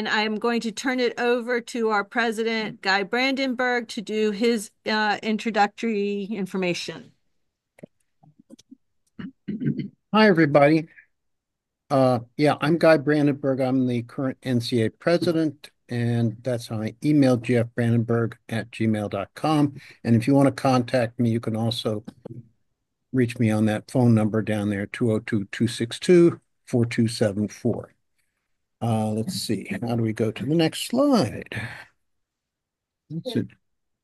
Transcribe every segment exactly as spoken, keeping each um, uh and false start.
and I'm going to turn it over to our president, Guy Brandenburg, to do his uh, introductory information. Hi, everybody. Uh, yeah, I'm Guy Brandenburg. I'm the current N C A president, and that's how I email gfbrandenburg at gmail dot com. And if you want to contact me, you can also reach me on that phone number down there, two oh two, two six two, four two seven four. Uh, let's see. How do we go to the next slide? That's it.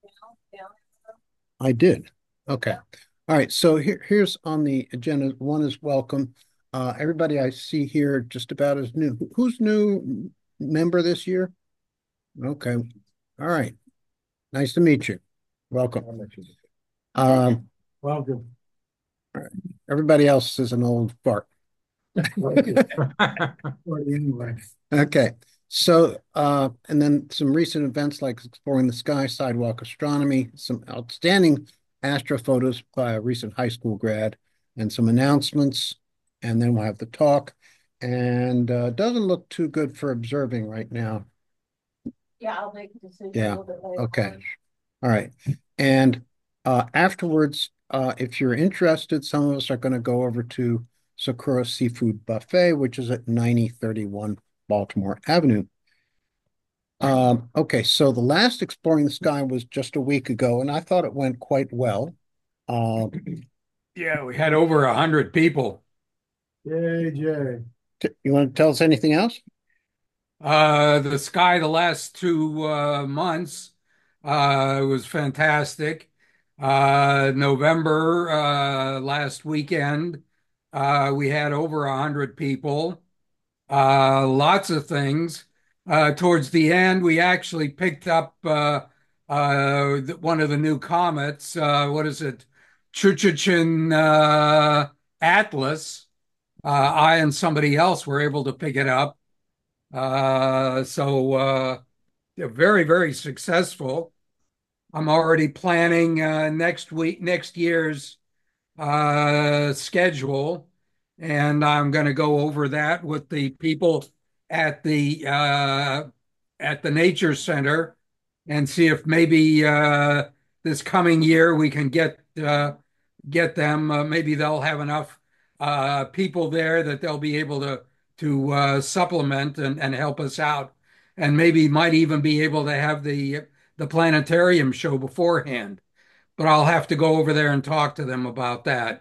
I did. Okay. All right. So here, here's on the agenda. One is welcome. Uh, everybody I see here just about is new. Who's new member this year? Okay. All right. Nice to meet you. Welcome. Um, Welcome. all right. Everybody else is an old fart. Anyway. Okay. So, uh, and then some recent events like Exploring the Sky, Sidewalk Astronomy, some outstanding astrophotos by a recent high school grad, and some announcements. And then we'll have the talk. And uh, doesn't look too good for observing right now. Yeah, I'll make a decision a Yeah. little bit later. Okay. All right. And uh, afterwards, uh, if you're interested, some of us are going to go over to Sakura Seafood Buffet, which is at ninety thirty-one Baltimore Avenue. Um, okay, so the last Exploring the Sky was just a week ago, and I thought it went quite well. Uh, Yeah, we had over a hundred people. Yay, Jay. t- you want to tell us anything else? Uh, the sky the last two uh, months uh, was fantastic. Uh, November uh, last weekend, uh, we had over a hundred people. Uh, lots of things. Uh, towards the end, we actually picked up uh, uh, th- one of the new comets. Uh, what is it? Chuchichin uh, Atlas. Uh, I and somebody else were able to pick it up. Uh, so uh, they're very, very successful. I'm already planning uh, next week, next year's uh, schedule, and I'm going to go over that with the people at the uh, at the Nature Center and see if maybe uh, this coming year we can get uh, get them. Uh, maybe they'll have enough uh, people there that they'll be able to to uh, supplement and, and help us out, and maybe might even be able to have the the planetarium show beforehand. But I'll have to go over there and talk to them about that.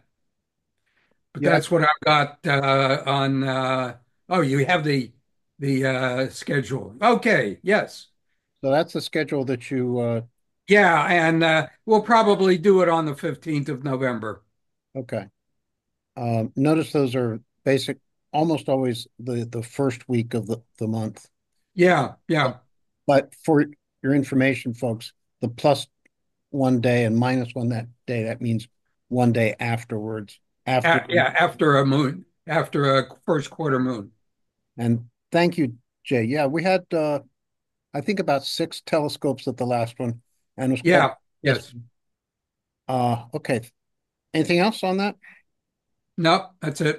But Yeah, that's what I've got uh, on. Uh, oh, you have the the uh, schedule. Okay, yes, so that's the schedule that you, uh, yeah, and uh, we'll probably do it on the fifteenth of November. okay. Um, notice those are basic, almost always the, the first week of the, the month. Yeah, But, yeah, but for your information, folks, the plus one day and minus one that day, that means one day afterwards, after. A- yeah. After a moon, after a first quarter moon. And thank you, Jay. Yeah, we had uh I think about six telescopes at the last one, and it was quite Yeah, this yes. uh okay. Anything else on that? No, that's it.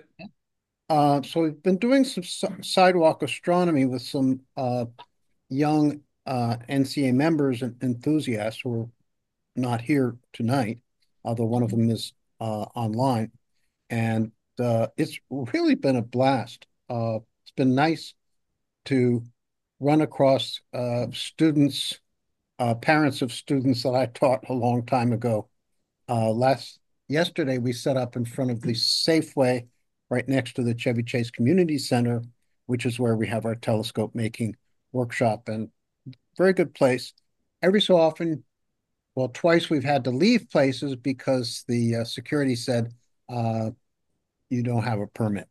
Uh so we've been doing some si- sidewalk astronomy with some uh young uh N C A members and enthusiasts who are not here tonight, although one of them is uh online. And uh it's really been a blast. Uh it's been nice to run across uh students uh, parents of students that I taught a long time ago. Uh, last yesterday, we set up in front of the Safeway, right next to the Chevy Chase Community Center, which is where we have our telescope making workshop, and very good place. Every so often, well, twice we've had to leave places because the uh, security said uh, you don't have a permit,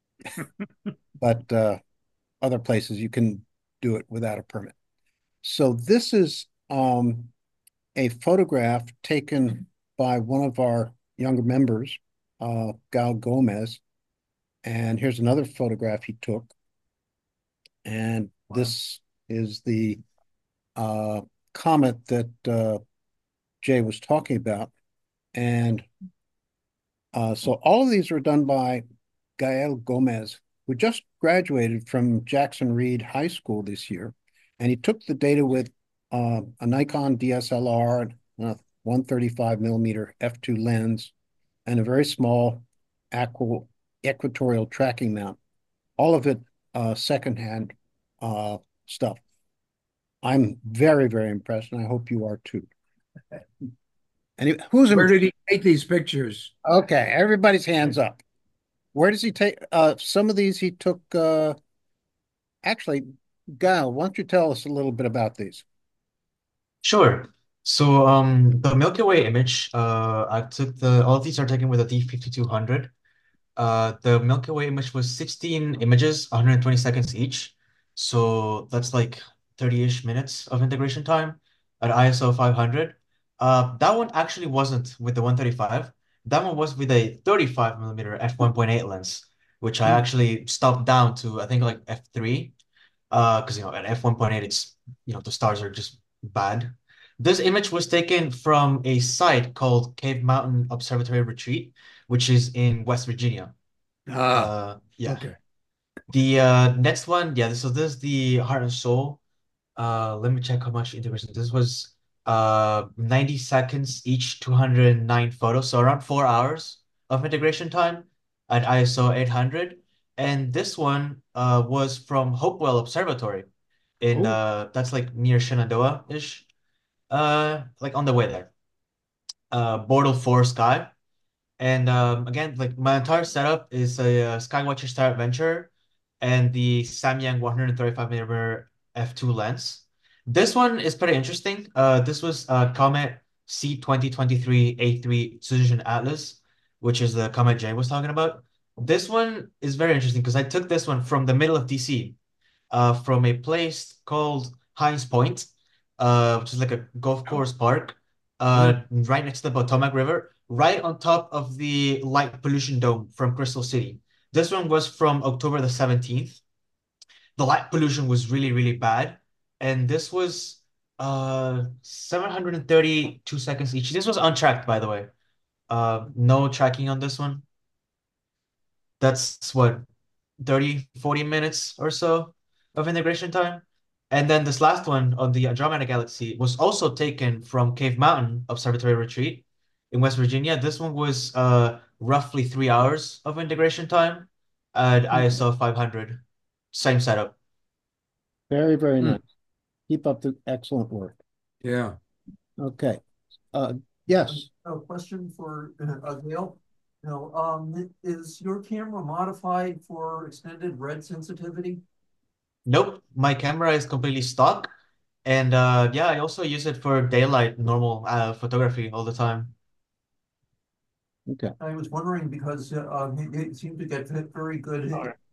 but uh, other places you can do it without a permit. So this is um, a photograph taken by one of our younger members, uh, Gal Gomez. And here's another photograph he took. And wow. This is the uh, comet that uh, Jay was talking about. And uh, so all of these were done by Gael Gomez, who just graduated from Jackson Reed High School this year, and he took the data with uh, a Nikon D S L R, a one thirty-five millimeter f two lens, and a very small aqua, equatorial tracking mount. All of it uh, secondhand uh, stuff. I'm very, very impressed, and I hope you are too. And who's Where did he take these pictures? okay? Everybody's hands up. Where does he take? Uh, some of these he took. Uh, actually, Gal, why don't you tell us a little bit about these? Sure. So um the Milky Way image, uh I took the all of these are taken with a D fifty-two hundred. Uh the Milky Way image was sixteen images, one hundred twenty seconds each. So that's like thirty-ish minutes of integration time at I S O five hundred. Uh that one actually wasn't with the one thirty-five. That one was with a thirty-five millimeter f one point eight lens, which I Hmm. actually stopped down to I think like f three. Uh, because you know at f one point eight it's you know the stars are just bad. This image was taken from a site called Cave Mountain Observatory Retreat, which is in West Virginia. Ah, Uh, yeah. okay. The uh next one, yeah. So this is the Heart and Soul. Uh, let me check how much integration. This was uh ninety seconds each, two hundred nine photos, so around four hours of integration time at I S O eight hundred. And this one uh was from Hopewell Observatory in Oh, uh that's like near Shenandoah-ish. Uh like on the way there. Uh Bortle four Sky. And um, again, like my entire setup is a, uh Skywatcher Star Adventure and the Samyang one thirty-five millimeter f two lens. This one is pretty interesting. Uh, this was uh, Comet C twenty twenty-three A three Precision Atlas, which is the Comet Jay was talking about. This one is very interesting because I took this one from the middle of D C, uh, from a place called Hines Point, uh, which is like a golf course park, yeah. uh, right next to the Potomac River, right on top of the light pollution dome from Crystal City. This one was from October the seventeenth. The light pollution was really, really bad. And this was uh seven hundred thirty-two seconds each. This was untracked, by the way. Uh, no tracking on this one. That's what thirty, forty minutes or so of integration time. And then this last one on the Andromeda Galaxy was also taken from Cave Mountain Observatory Retreat in West Virginia. This one was uh, roughly three hours of integration time at I S O five hundred. Same setup. Very, very Hmm. nice. Keep up the excellent work. Yeah. Okay. Uh, yes. A question for uh, Gail. Now, um, is your camera modified for extended red sensitivity? Nope, my camera is completely stock. And uh, yeah, I also use it for daylight normal uh, photography all the time. Okay. I was wondering because uh, um, it, it seemed to get very good.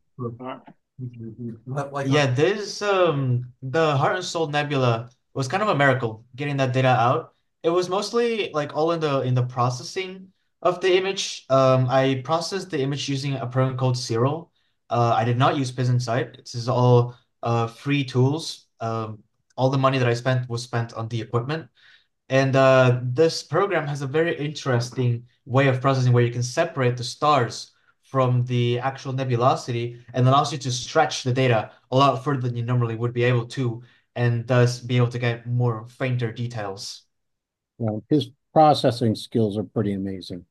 Like Yeah, this um the Heart and Soul Nebula was kind of a miracle getting that data out. It was mostly like all in the in the processing of the image. Um, I processed the image using a program called Cyril. Uh, I did not use PisnSight. This is all uh free tools. Um, all the money that I spent was spent on the equipment. And uh, this program has a very interesting way of processing where you can separate the stars from the actual nebulosity and allows you to stretch the data a lot further than you normally would be able to, and thus be able to get more fainter details. Well, his processing skills are pretty amazing.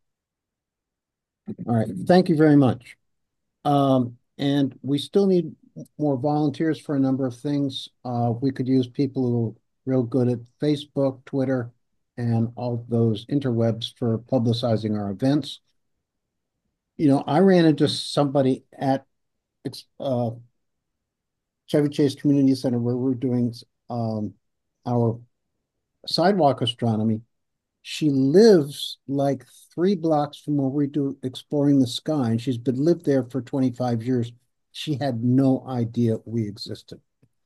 All right. Thank you very much. Um, and we still need more volunteers for a number of things. Uh, we could use people who are real good at Facebook, Twitter, and all those interwebs for publicizing our events. You know, I ran into somebody at uh, Chevy Chase Community Center where we're doing um, our sidewalk astronomy. She lives like three blocks from where we do exploring the sky, and she's been lived there for twenty-five years. She had no idea we existed.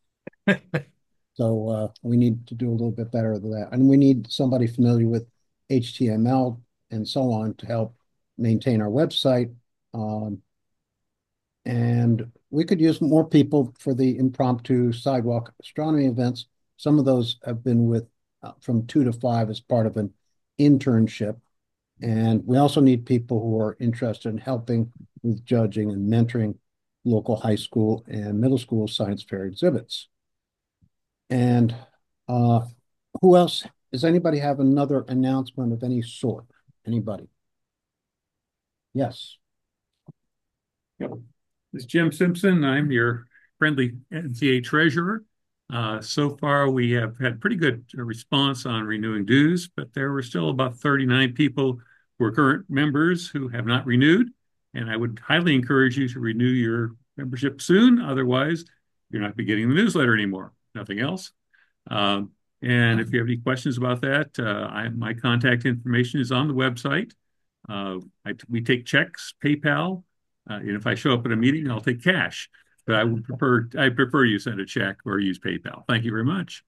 So uh, we need to do a little bit better than that. And we need somebody familiar with H T M L and so on to help maintain our website. Um, and we could use more people for the impromptu sidewalk astronomy events. Some of those have been with uh, from two to five as part of an internship. And we also need people who are interested in helping with judging and mentoring. local high school and middle school science fair exhibits. And uh, who else? Does anybody have another announcement of any sort? Anybody? Yes. Yep. This is Jim Simpson. I'm your friendly N C A A treasurer. Uh, so far, we have had pretty good response on renewing dues, but there were still about thirty-nine people who are current members who have not renewed. And I would highly encourage you to renew your membership soon. Otherwise, you're not be getting the newsletter anymore. Nothing else. Um, and if you have any questions about that, uh, I, my contact information is on the website. Uh, I, we take checks, PayPal, uh, and if I show up at a meeting, I'll take cash. But I would prefer I prefer you send a check or use PayPal. Thank you very much.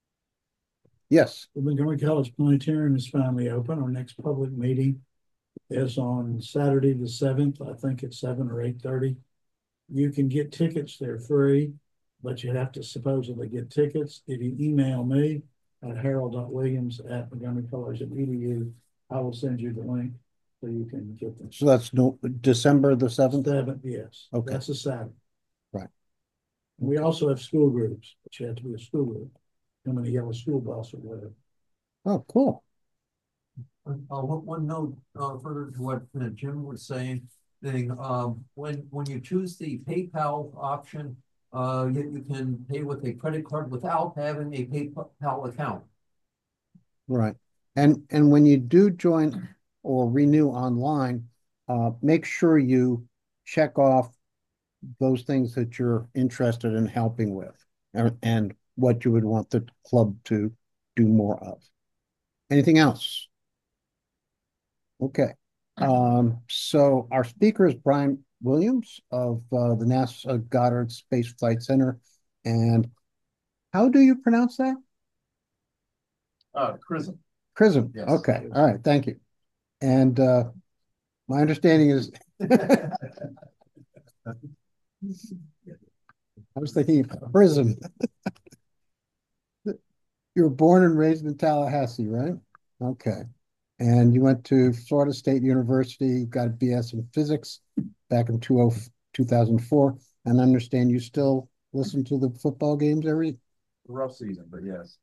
Yes. The Montgomery College Planetarium is finally open. Our next public meeting is on Saturday the seventh. I think it's seven or eight thirty. You can get tickets. They're free, but you have to supposedly get tickets. If you email me at harold.williams at montgomery college dot e d u, I will send you the link so you can get them. So that's no December the seventh? Seventh, yes. Okay. That's a Saturday. Right. We also have school groups, but you have to be a school group. Come in a yellow school bus or whatever. Oh, cool. Uh, one, one note, uh, further to what uh, Jim was saying, thing, um, when, when you choose the PayPal option, uh, you, you can pay with a credit card without having a PayPal account. Right. And and when you do join or renew online, uh, make sure you check off those things that you're interested in helping with and, and what you would want the club to do more of. Anything else? Okay. Um, so our speaker is Brian Williams of uh, the NASA Goddard Space Flight Center. And how do you pronounce that? Uh, Chrism. Chrism. Yes. Okay. All right. Thank you. And uh, my understanding is I was thinking Prism. You were born and raised in Tallahassee, right? Okay. And you went to Florida State University, got a B S in physics back in two thousand four. And I understand you still listen to the football games every Rough season, but yes.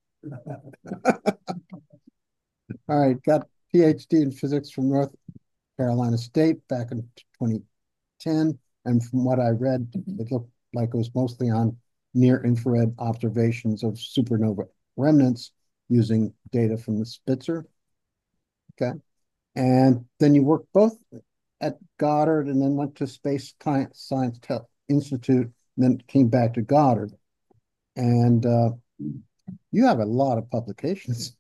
All right, got P H D in physics from North Carolina State back in twenty ten. And from what I read, it looked like it was mostly on near-infrared observations of supernova remnants using data from the Spitzer. Okay. And then you worked both at Goddard and then went to Space Science Institute and then came back to Goddard. And uh, you have a lot of publications.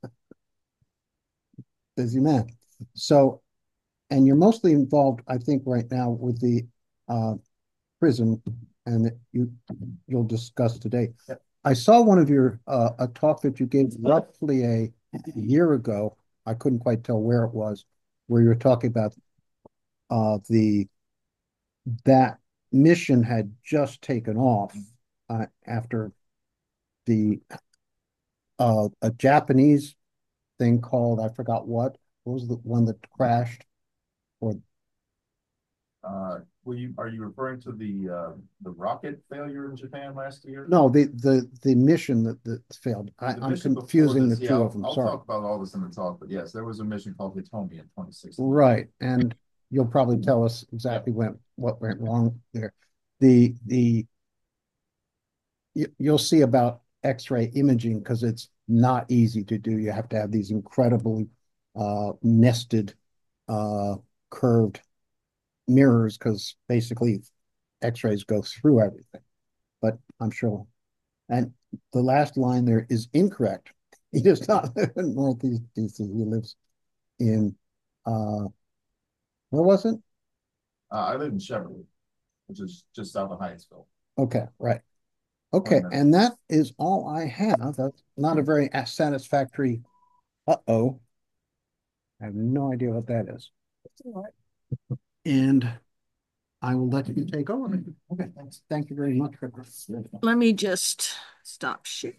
Busy man. So, and you're mostly involved, I think, right now with the uh, PRISM, and you you'll discuss today. Yep. I saw one of your uh, a talk that you gave roughly a year ago. I couldn't quite tell where it was, where you were talking about uh, the that mission had just taken off uh, after the uh, a Japanese thing called, I forgot what, what was the one that crashed? Or Uh, will you, are you referring to the, uh, the rocket failure in Japan last year? no, the the the mission that, that failed. I, The I'm mission before confusing the this, two yeah, of them. I'll Sorry. talk about all this in the talk, but yes, there was a mission called Hitomi in twenty sixteen. Right, and you'll probably tell us exactly when what went wrong there. The the you, you'll see about X-ray imaging because it's not easy to do. You have to have these incredibly uh, nested, uh, curved mirrors because basically X-rays go through everything. But I'm sure. And the last line there is incorrect. He does not live in Northeast D C. He lives in uh, where was it? Uh, I live in Cheverly, which is just south of Hyattsville. Okay, right. Okay, and that is all I have. That's not a very satisfactory. Uh-oh. I have no idea what that is. All right. And I will let you take over. Okay, thanks. Thank you very much for this. Let me just stop sharing.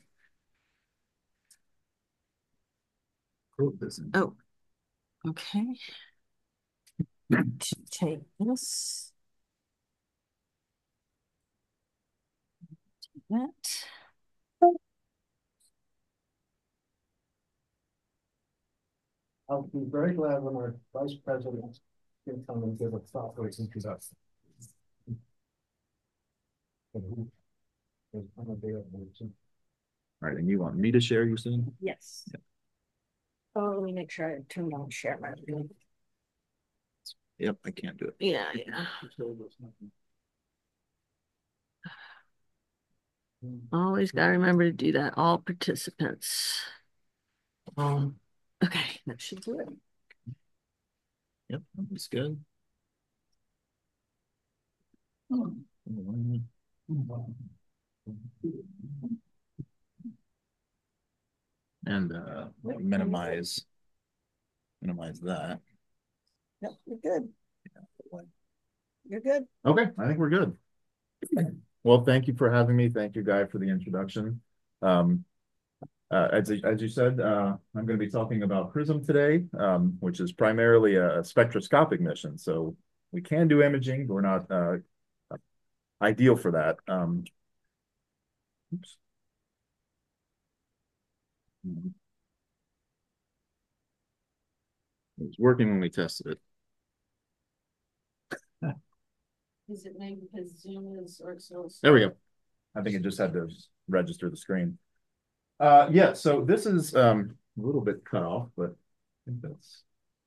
Oh, okay. To take this. That. I'll be very glad when our vice president can come and give a thoughtful introduction. All right, and you want me to share, you said? Yes. Oh, let me make sure I turned on share my screen. Yep, I can't do it. Yeah, yeah. Always gotta remember to do that. All participants. Um, okay, that should do it. Yep, that's good. And uh, minimize, minimize that. Yep, you're good. You're good. Okay, I think we're good. Well, thank you for having me. Thank you, Guy, for the introduction. Um, uh, as, as you said, uh, I'm going to be talking about PRISM today, um, which is primarily a, a spectroscopic mission. So we can do imaging, but we're not uh, ideal for that. Um, oops. It was working when we tested it. Is it maybe because Zoom is or so? There we go. I think it just had to register the screen. Uh, yeah, so this is um, a little bit cut off, but I think that's,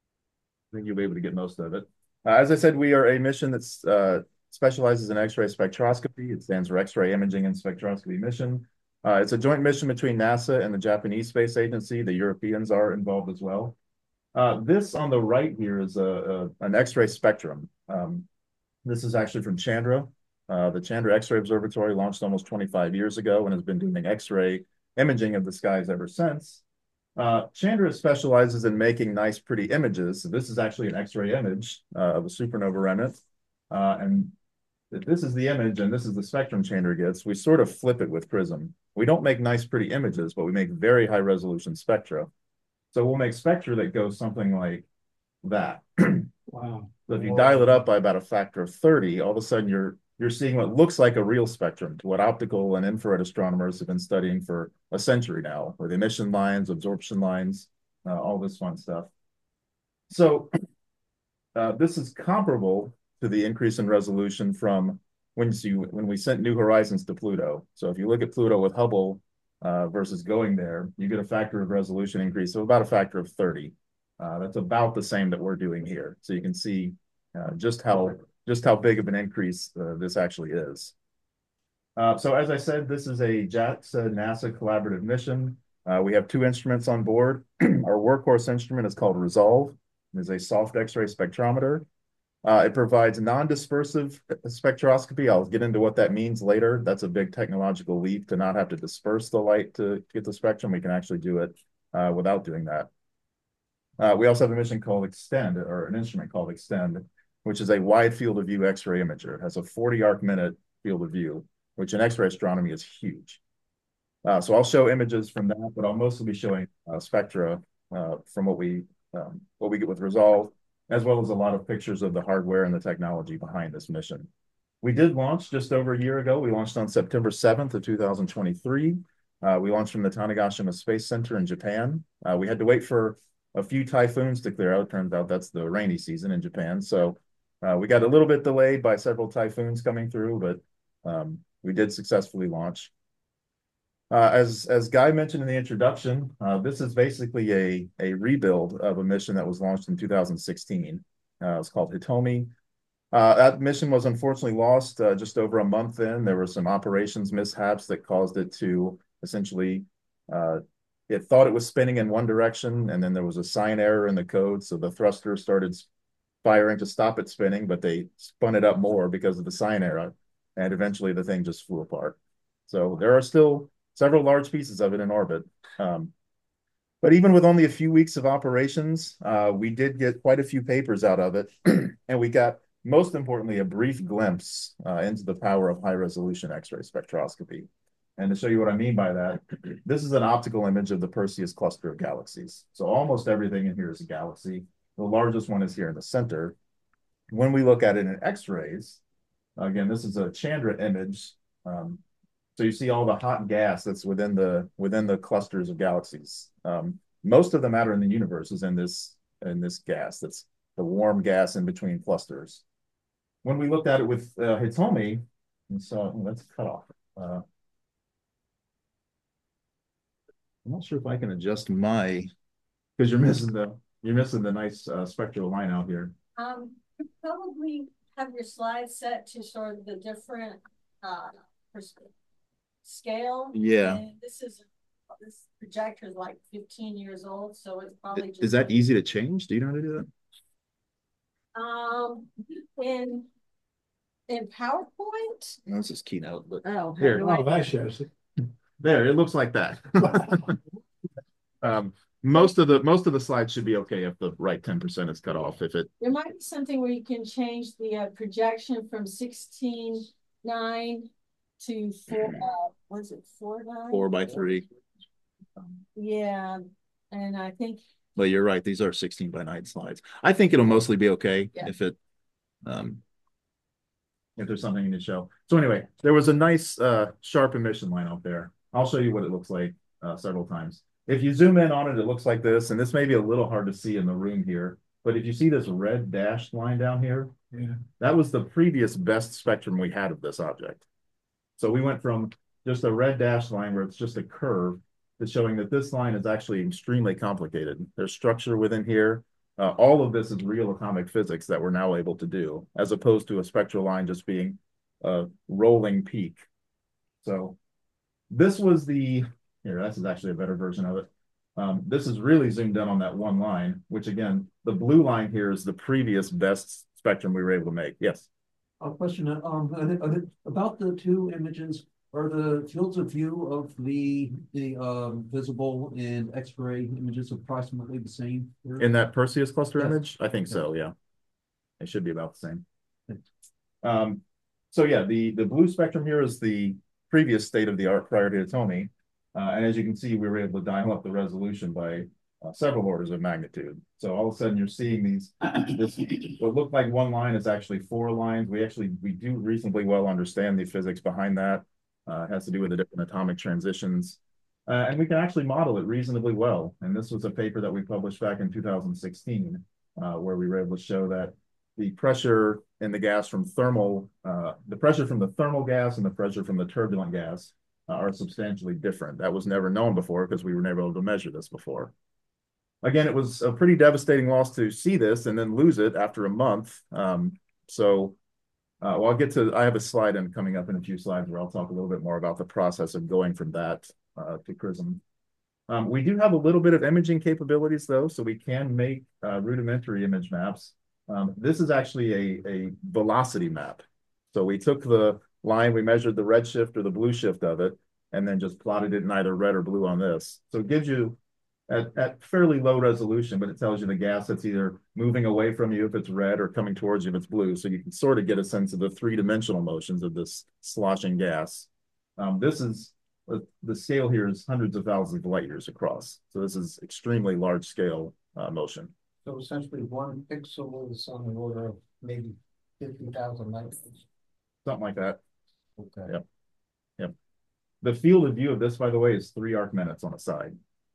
I think you'll be able to get most of it. Uh, as I said, we are a mission that's uh, specializes in X-ray spectroscopy. It stands for X-ray Imaging and Spectroscopy Mission. Uh, it's a joint mission between NASA and the Japanese Space Agency. The Europeans are involved as well. Uh, this on the right here is a, a an X-ray spectrum. Um, this is actually from Chandra. Uh, the Chandra X-ray Observatory launched almost twenty-five years ago and has been doing X-ray imaging of the skies ever since. Uh, Chandra specializes in making nice, pretty images. So this is actually an X-ray image uh, of a supernova remnant. Uh, and this is the image, and this is the spectrum Chandra gets. We sort of flip it with PRISM. We don't make nice, pretty images, but we make very high-resolution spectra. So we'll make spectra that goes something like that. Wow. So if you dial it up by about a factor of thirty, all of a sudden you're you're seeing what looks like a real spectrum to what optical and infrared astronomers have been studying for a century now, with emission lines, absorption lines, uh, all this fun stuff. So uh, this is comparable to the increase in resolution from when you when we sent New Horizons to Pluto. So if you look at Pluto with Hubble uh, versus going there, you get a factor of resolution increase of about a factor of thirty. Uh, that's about the same that we're doing here. So you can see uh, just how just how big of an increase uh, this actually is. Uh, so as I said, this is a JAXA NASA collaborative mission. Uh, we have two instruments on board. Our workhorse instrument is called Resolve. It is a soft X-ray spectrometer. Uh, it provides non-dispersive spectroscopy. I'll get into what that means later. That's a big technological leap to not have to disperse the light to get the spectrum. We can actually do it uh, without doing that. Uh, we also have a mission called Extend, or an instrument called Extend, which is a wide field of view X-ray imager. It has a forty arc minute field of view, which in X-ray astronomy is huge. Uh, so I'll show images from that, but I'll mostly be showing uh, spectra uh, from what we um, what we get with Resolve, as well as a lot of pictures of the hardware and the technology behind this mission. We did launch just over a year ago. We launched on September seventh of two thousand twenty-three. Uh, we launched from the Tanegashima Space Center in Japan. Uh, we had to wait for a few typhoons to clear out. Turns out that's the rainy season in Japan. So uh, we got a little bit delayed by several typhoons coming through, but um, we did successfully launch. Uh, as as Guy mentioned in the introduction, uh, this is basically a, a rebuild of a mission that was launched in two thousand sixteen. Uh, it's called Hitomi. Uh, that mission was unfortunately lost uh, just over a month in. There were some operations mishaps that caused it to essentially, uh, it thought it was spinning in one direction, and then there was a sign error in the code, so the thruster started firing to stop it spinning, but they spun it up more because of the sign error, and eventually the thing just flew apart. So there are still several large pieces of it in orbit. Um, but even with only a few weeks of operations, uh, we did get quite a few papers out of it, and we got, most importantly, a brief glimpse uh, into the power of high-resolution X-ray spectroscopy. And to show you what I mean by that, this is an optical image of the Perseus cluster of galaxies. So almost everything in here is a galaxy. The largest one is here in the center. When we look at it in X-rays, again, this is a Chandra image. Um, So you see all the hot gas that's within the within the clusters of galaxies. Um, most of the matter in the universe is in this in this gas. That's the warm gas in between clusters. When we looked at it with uh, Hitomi, and so let's cut off. Uh, I'm not sure if I can adjust my, because you're missing the you're missing the nice uh, spectral line out here. Um, you probably have your slides set to sort of the different uh scale. Yeah. And this is this projector is like fifteen years old, so it's probably just Is that easy to change? Do you know how to do that? Um, in in PowerPoint. No, this is Keynote, but Oh, here. Oh, that shows it. There, it looks like that. um, most of the most of the slides should be okay if the right ten percent is cut off. If it there might be something where you can change the uh, projection from sixteen nine to four. Uh, was it four nine? four by three. Yeah, and I think. But you're right; these are sixteen by nine slides. I think it'll mostly be okay yeah. if it, um, if there's something to show. So anyway, there was a nice uh, sharp emission line out there. I'll show you what it looks like uh, several times. If you zoom in on it, it looks like this, and this may be a little hard to see in the room here. But if you see this red dashed line down here, yeah. that was the previous best spectrum we had of this object. So we went from just a red dashed line where it's just a curve to showing that this line is actually extremely complicated. There's structure within here. Uh, all of this is real atomic physics that we're now able to do, as opposed to a spectral line just being a rolling peak. So this was the, here, this is actually a better version of it. Um, this is really zoomed in on that one line, which again, the blue line here is the previous best spectrum we were able to make. Yes? A question um, are they, are they, about the two images. Are the fields of view of the the um, visible and X-ray images approximately the same? In that Perseus cluster yes. image? I think yes. so, yeah. It should be about the same. Um, so yeah, the, the blue spectrum here is the previous state of the art prior to Hitomi. Uh, and as you can see, we were able to dial up the resolution by uh, several orders of magnitude. So all of a sudden you're seeing these, this, what looked like one line is actually four lines. We actually, we do reasonably well understand the physics behind that. Uh, it has to do with the different atomic transitions. Uh, and we can actually model it reasonably well. And this was a paper that we published back in two thousand sixteen, uh, where we were able to show that the pressure in the gas from thermal, uh, the pressure from the thermal gas and the pressure from the turbulent gas uh, are substantially different. That was never known before because we were never able to measure this before. Again, it was a pretty devastating loss to see this and then lose it after a month. Um, so Uh, well, I'll get to, I have a slide in coming up in a few slides where I'll talk a little bit more about the process of going from that uh, to CRISM. Um, we do have a little bit of imaging capabilities though, so we can make uh, rudimentary image maps. Um, this is actually a, a velocity map. So we took the line, we measured the red shift or the blue shift of it, and then just plotted it in either red or blue on this. So it gives you, At, at fairly low resolution, but it tells you the gas that's either moving away from you if it's red or coming towards you if it's blue. So you can sort of get a sense of the three-dimensional motions of this sloshing gas. Um, this is, uh, the scale here is hundreds of thousands of light years across. So this is extremely large scale uh, motion. So essentially one pixel is on the order of maybe fifty thousand light years. Something like that. Okay. Yep. Yep. The field of view of this, by the way, is three arc minutes on a side.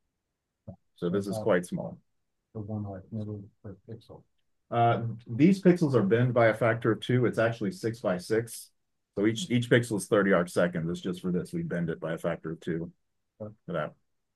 So this is quite small. The one like middle per pixel. Uh, these pixels are bent by a factor of two. It's actually six by six. So each each pixel is thirty arc seconds. It's just for this. We bend it by a factor of two for that.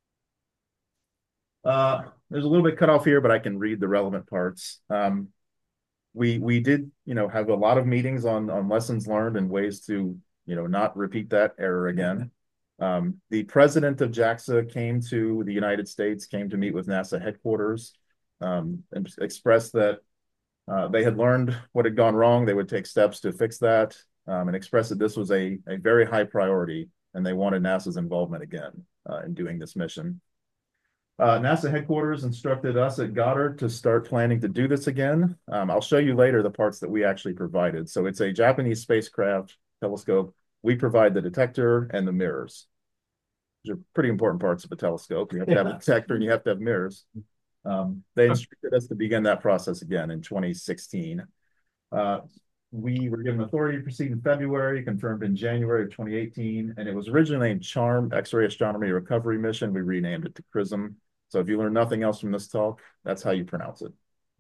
Uh, there's a little bit cut off here, but I can read the relevant parts. Um, we we did, you know, have a lot of meetings on on lessons learned and ways to, you know, not repeat that error again. Um, the president of JAXA came to the United States, came to meet with NASA headquarters, um, and expressed that uh, they had learned what had gone wrong. They would take steps to fix that, um, and expressed that this was a, a very high priority, and they wanted NASA's involvement again uh, in doing this mission. Uh, NASA headquarters instructed us at Goddard to start planning to do this again. Um, I'll show you later the parts that we actually provided. So it's a Japanese spacecraft telescope. We provide the detector and the mirrors. These are pretty important parts of a telescope. You have to have a detector and you have to have mirrors. Um, they instructed us to begin that process again in twenty sixteen. Uh, we were given authority to proceed in February, confirmed in January of twenty eighteen, and it was originally named CHARM, X-ray Astronomy Recovery Mission. We renamed it to CRISM. So if you learn nothing else from this talk, that's how you pronounce it.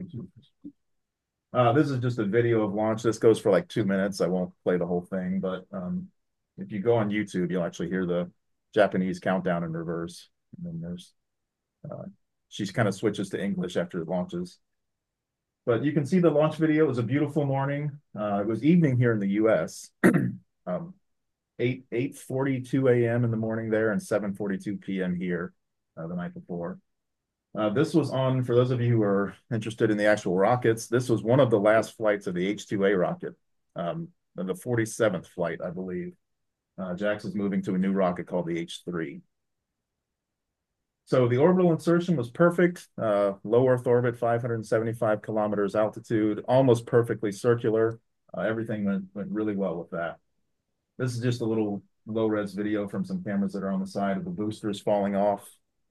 Uh, this is just a video of launch. This goes for like two minutes. I won't play the whole thing, but um, if you go on YouTube, you'll actually hear the Japanese countdown in reverse. And then there's, uh, she kind of switches to English after it launches. But you can see the launch video. It was a beautiful morning. Uh, it was evening here in the U S um, eight eight forty-two a m in the morning there and seven forty-two p m here uh, the night before. Uh, this was on, for those of you who are interested in the actual rockets, this was one of the last flights of the H two A rocket, um, the forty-seventh flight, I believe. Uh, JAXA is moving to a new rocket called the H three. So the orbital insertion was perfect, uh, low Earth orbit, five hundred seventy-five kilometers altitude, almost perfectly circular. Uh, everything went, went really well with that. This is just a little low-res video from some cameras that are on the side of the boosters falling off.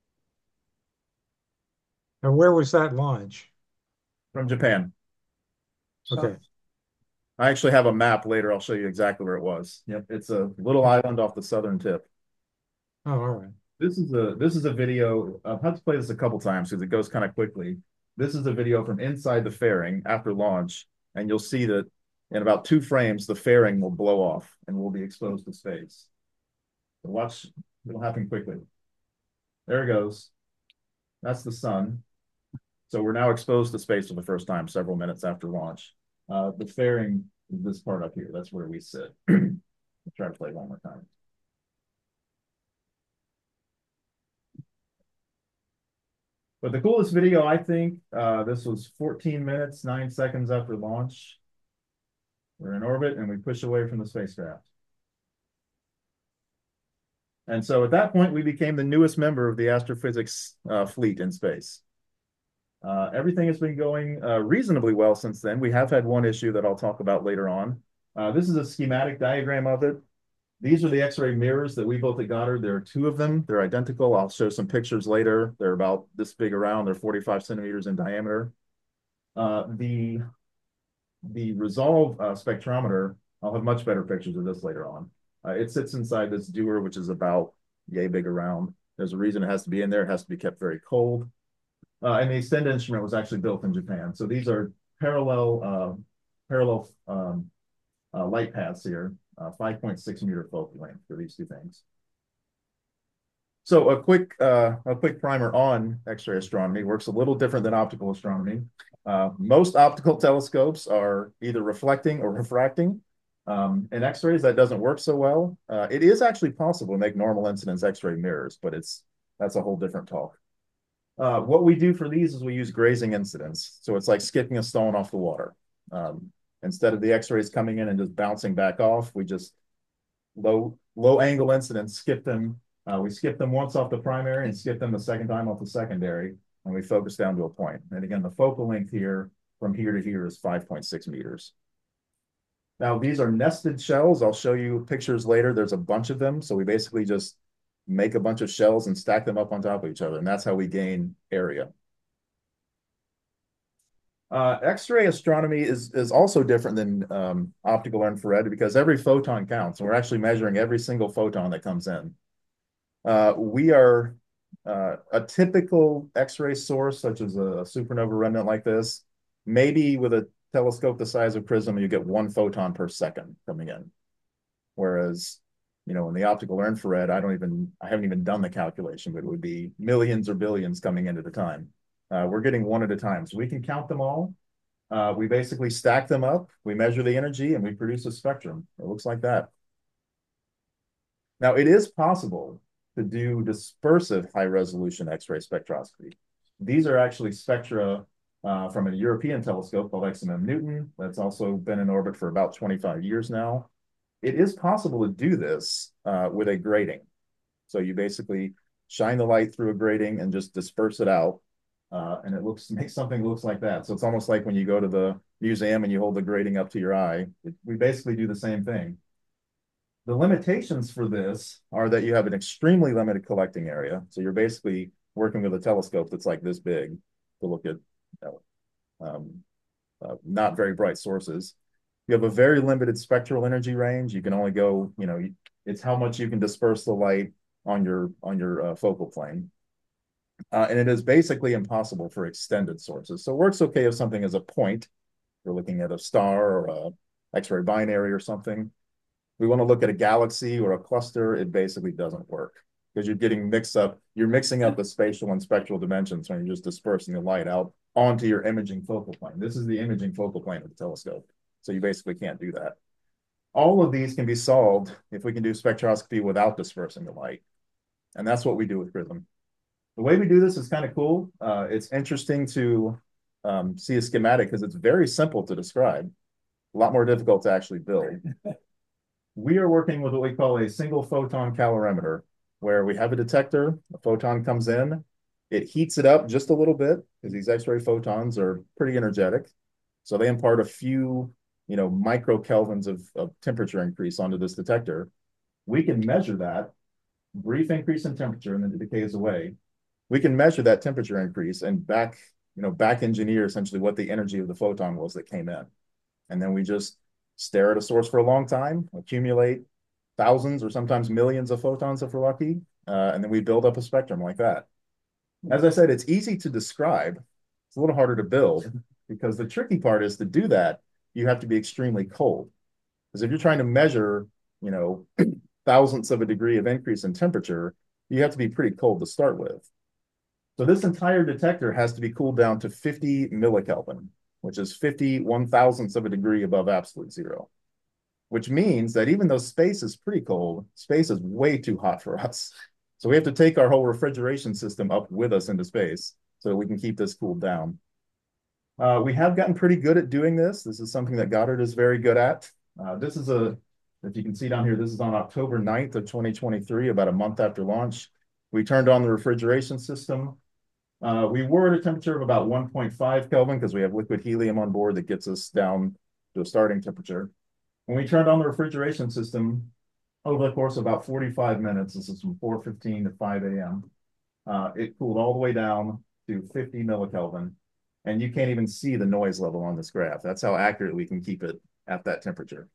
And where was that launch? From Japan. Okay. I actually have a map later. I'll show you exactly where it was. Yep, it's a little island off the southern tip. Oh, all right. This is a this is a video. I've had to play this a couple times because it goes kind of quickly. This is a video from inside the fairing after launch, and you'll see that in about two frames, the fairing will blow off and will be exposed to space. So watch, it'll happen quickly. There it goes. That's the sun. So we're now exposed to space for the first time several minutes after launch. Uh, the fairing is this part up here. That's where we sit. I'll try to play one more time. But the coolest video, I think, uh, this was fourteen minutes, nine seconds after launch. We're in orbit and we push away from the spacecraft. And so at that point, we became the newest member of the astrophysics uh, fleet in space. Uh, everything has been going uh, reasonably well since then. We have had one issue that I'll talk about later on. Uh, this is a schematic diagram of it. These are the X-ray mirrors that we built at Goddard. There are two of them. They're identical. I'll show some pictures later. They're about this big around. They're forty-five centimeters in diameter. Uh, the, the Resolve uh, spectrometer, I'll have much better pictures of this later on. Uh, it sits inside this Dewar, which is about yay big around. There's a reason it has to be in there. It has to be kept very cold. Uh, and the extend instrument was actually built in Japan. So these are parallel uh, parallel um, uh, light paths here, uh, five point six meter focal length for these two things. So a quick uh, a quick primer on X-ray astronomy. Works a little different than optical astronomy. Uh, most optical telescopes are either reflecting or refracting. Um, in X-rays, that doesn't work so well. Uh, it is actually possible to make normal incidence X-ray mirrors, but it's that's a whole different talk. Uh, what we do for these is we use grazing incidence. So it's like skipping a stone off the water. Um, instead of the X-rays coming in and just bouncing back off, we just low low angle incidence, skip them. Uh, we skip them once off the primary and skip them the second time off the secondary, and we focus down to a point. And again, the focal length here from here to here is five point six meters. Now, these are nested shells. I'll show you pictures later. There's a bunch of them. So we basically just make a bunch of shells and stack them up on top of each other. And that's how we gain area. Uh, X-ray astronomy is, is also different than um, optical or infrared because every photon counts. And we're actually measuring every single photon that comes in. Uh, we are uh, a typical X-ray source, such as a supernova remnant like this, maybe with a telescope the size of CRISM, you get one photon per second coming in. Whereas, you know, in the optical or infrared, I don't even, I haven't even done the calculation, but it would be millions or billions coming in at a time. Uh, we're getting one at a time. So we can count them all. Uh, we basically stack them up, we measure the energy, and we produce a spectrum. It looks like that. Now, it is possible to do dispersive high-resolution X-ray spectroscopy. These are actually spectra uh, from a European telescope called X M M Newton that's also been in orbit for about twenty-five years now. It is possible to do this uh, with a grating. So you basically shine the light through a grating and just disperse it out. Uh, and it looks makes something that looks like that. So it's almost like when you go to the museum and you hold the grating up to your eye. It, we basically do the same thing. The limitations for this are that you have an extremely limited collecting area. So you're basically working with a telescope that's like this big to look at, you know, um, uh, not very bright sources. you have a very limited spectral energy range. You can only go, you know, it's how much you can disperse the light on your on your uh, focal plane. Uh, and it is basically impossible for extended sources. So it works okay if something is a point. We're looking at a star or a X-ray binary or something. We want to look at a galaxy or a cluster, it basically doesn't work because you're getting mixed up. You're mixing up the spatial and spectral dimensions when you're just dispersing the light out onto your imaging focal plane. This is the imaging focal plane of the telescope. So you basically can't do that. All of these can be solved if we can do spectroscopy without dispersing the light. And that's what we do with PRISM. The way we do this is kind of cool. Uh, it's interesting to um, see a schematic because it's very simple to describe, a lot more difficult to actually build. We are working with what we call a single photon calorimeter, where we have a detector, a photon comes in, it heats it up just a little bit because these X-ray photons are pretty energetic. So they impart a few, you know, microkelvins of, of temperature increase onto this detector. We can measure that, brief increase in temperature, and then it decays away. We can measure that temperature increase and back, you know, back engineer essentially what the energy of the photon was that came in. And then we just stare at a source for a long time, accumulate thousands or sometimes millions of photons if we're lucky, uh, and then we build up a spectrum like that. As I said, it's easy to describe. It's a little harder to build because the tricky part is to do that, you have to be extremely cold. Because if you're trying to measure, you know, thousandths of a degree of increase in temperature, you have to be pretty cold to start with. So this entire detector has to be cooled down to fifty millikelvin, which is fifty one thousandths of a degree above absolute zero, which means that even though space is pretty cold, space is way too hot for us. So we have to take our whole refrigeration system up with us into space so that we can keep this cooled down. Uh, we have gotten pretty good at doing this. This is something that Goddard is very good at. Uh, this is a, if you can see down here, this is on October ninth of twenty twenty-three, about a month after launch. We turned on the refrigeration system. Uh, we were at a temperature of about one point five Kelvin because we have liquid helium on board that gets us down to a starting temperature. When we turned on the refrigeration system, over the course of about forty-five minutes, this is from four fifteen to five A M, uh, it cooled all the way down to fifty millikelvin, and you can't even see the noise level on this graph. That's how accurate we can keep it at that temperature.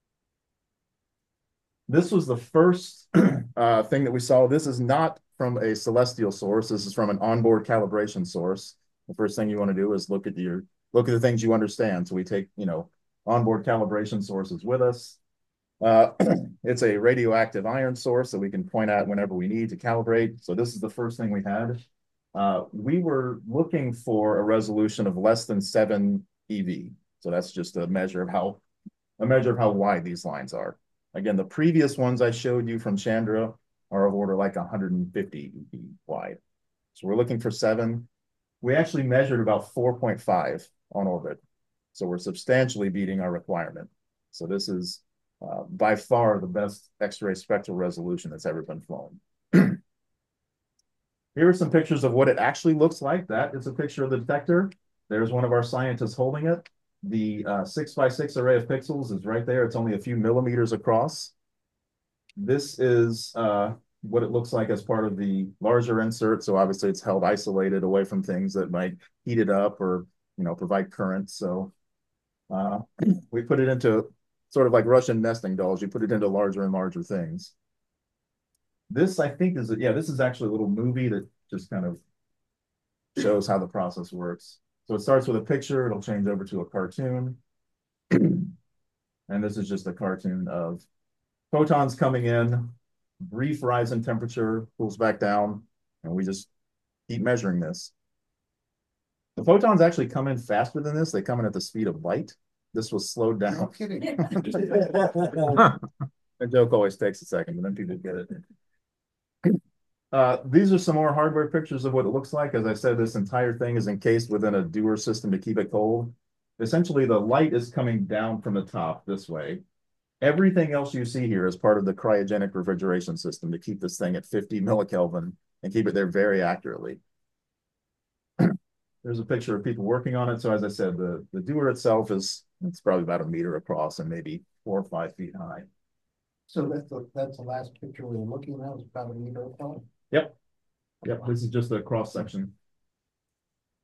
This was the first uh, thing that we saw. This is not from a celestial source. This is from an onboard calibration source. The first thing you want to do is look at your look at the things you understand. So we take, you know, onboard calibration sources with us. Uh, it's a radioactive iron source that we can point at whenever we need to calibrate. So this is the first thing we had. Uh, we were looking for a resolution of less than seven E V. So that's just a measure of how a measure of how wide these lines are. Again, the previous ones I showed you from Chandra are of order like one hundred fifty E V wide. So we're looking for seven. We actually measured about four point five on orbit. So we're substantially beating our requirement. So this is uh, by far the best X-ray spectral resolution that's ever been flown. Here are some pictures of what it actually looks like. That is a picture of the detector. There's one of our scientists holding it. The uh, six by six array of pixels is right there. It's only a few millimeters across. This is uh, what it looks like as part of the larger insert. So obviously it's held isolated away from things that might heat it up or, you know, provide current. So uh, we put it into sort of like Russian nesting dolls. You put it into larger and larger things. This, I think, is, yeah, this is actually a little movie that just kind of shows how the process works. So it starts with a picture, it'll change over to a cartoon. And this is just a cartoon of photons coming in, brief rise in temperature, cools back down, and we just keep measuring this. The photons actually come in faster than this. They come in at the speed of light. This was slowed down. No kidding. The joke always takes a second, but then people get it. Uh, these are some more hardware pictures of what it looks like. As I said, this entire thing is encased within a Dewar system to keep it cold. Essentially, the light is coming down from the top this way. Everything else you see here is part of the cryogenic refrigeration system to keep this thing at fifty millikelvin and keep it there very accurately. There's a picture of people working on it. So as I said, the, the Dewar itself is, it's probably about a meter across and maybe four or five feet high. So that's the, that's the last picture we were looking at, was about a meter across. Yep. Yep. This is just a cross section.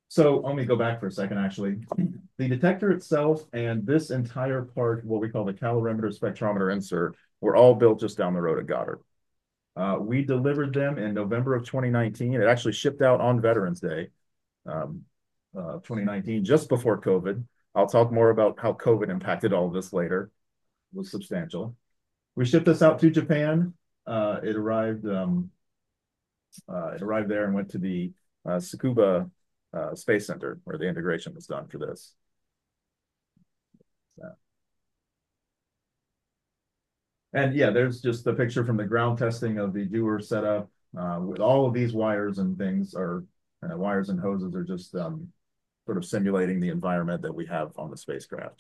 So let me go back for a second, actually. The detector itself and this entire part, what we call the calorimeter spectrometer insert, were all built just down the road at Goddard. Uh, we delivered them in November of twenty nineteen. It actually shipped out on Veterans Day, um, uh, twenty nineteen, just before COVID. I'll talk more about how COVID impacted all of this later. It was substantial. We shipped this out to Japan. Uh, it arrived. Um, uh, it arrived there and went to the uh, Tsukuba uh, Space Center, where the integration was done for this. So. And yeah, there's just the picture from the ground testing of the Dewar setup. Uh, with all of these wires and things are uh, wires and hoses are just um, sort of simulating the environment that we have on the spacecraft.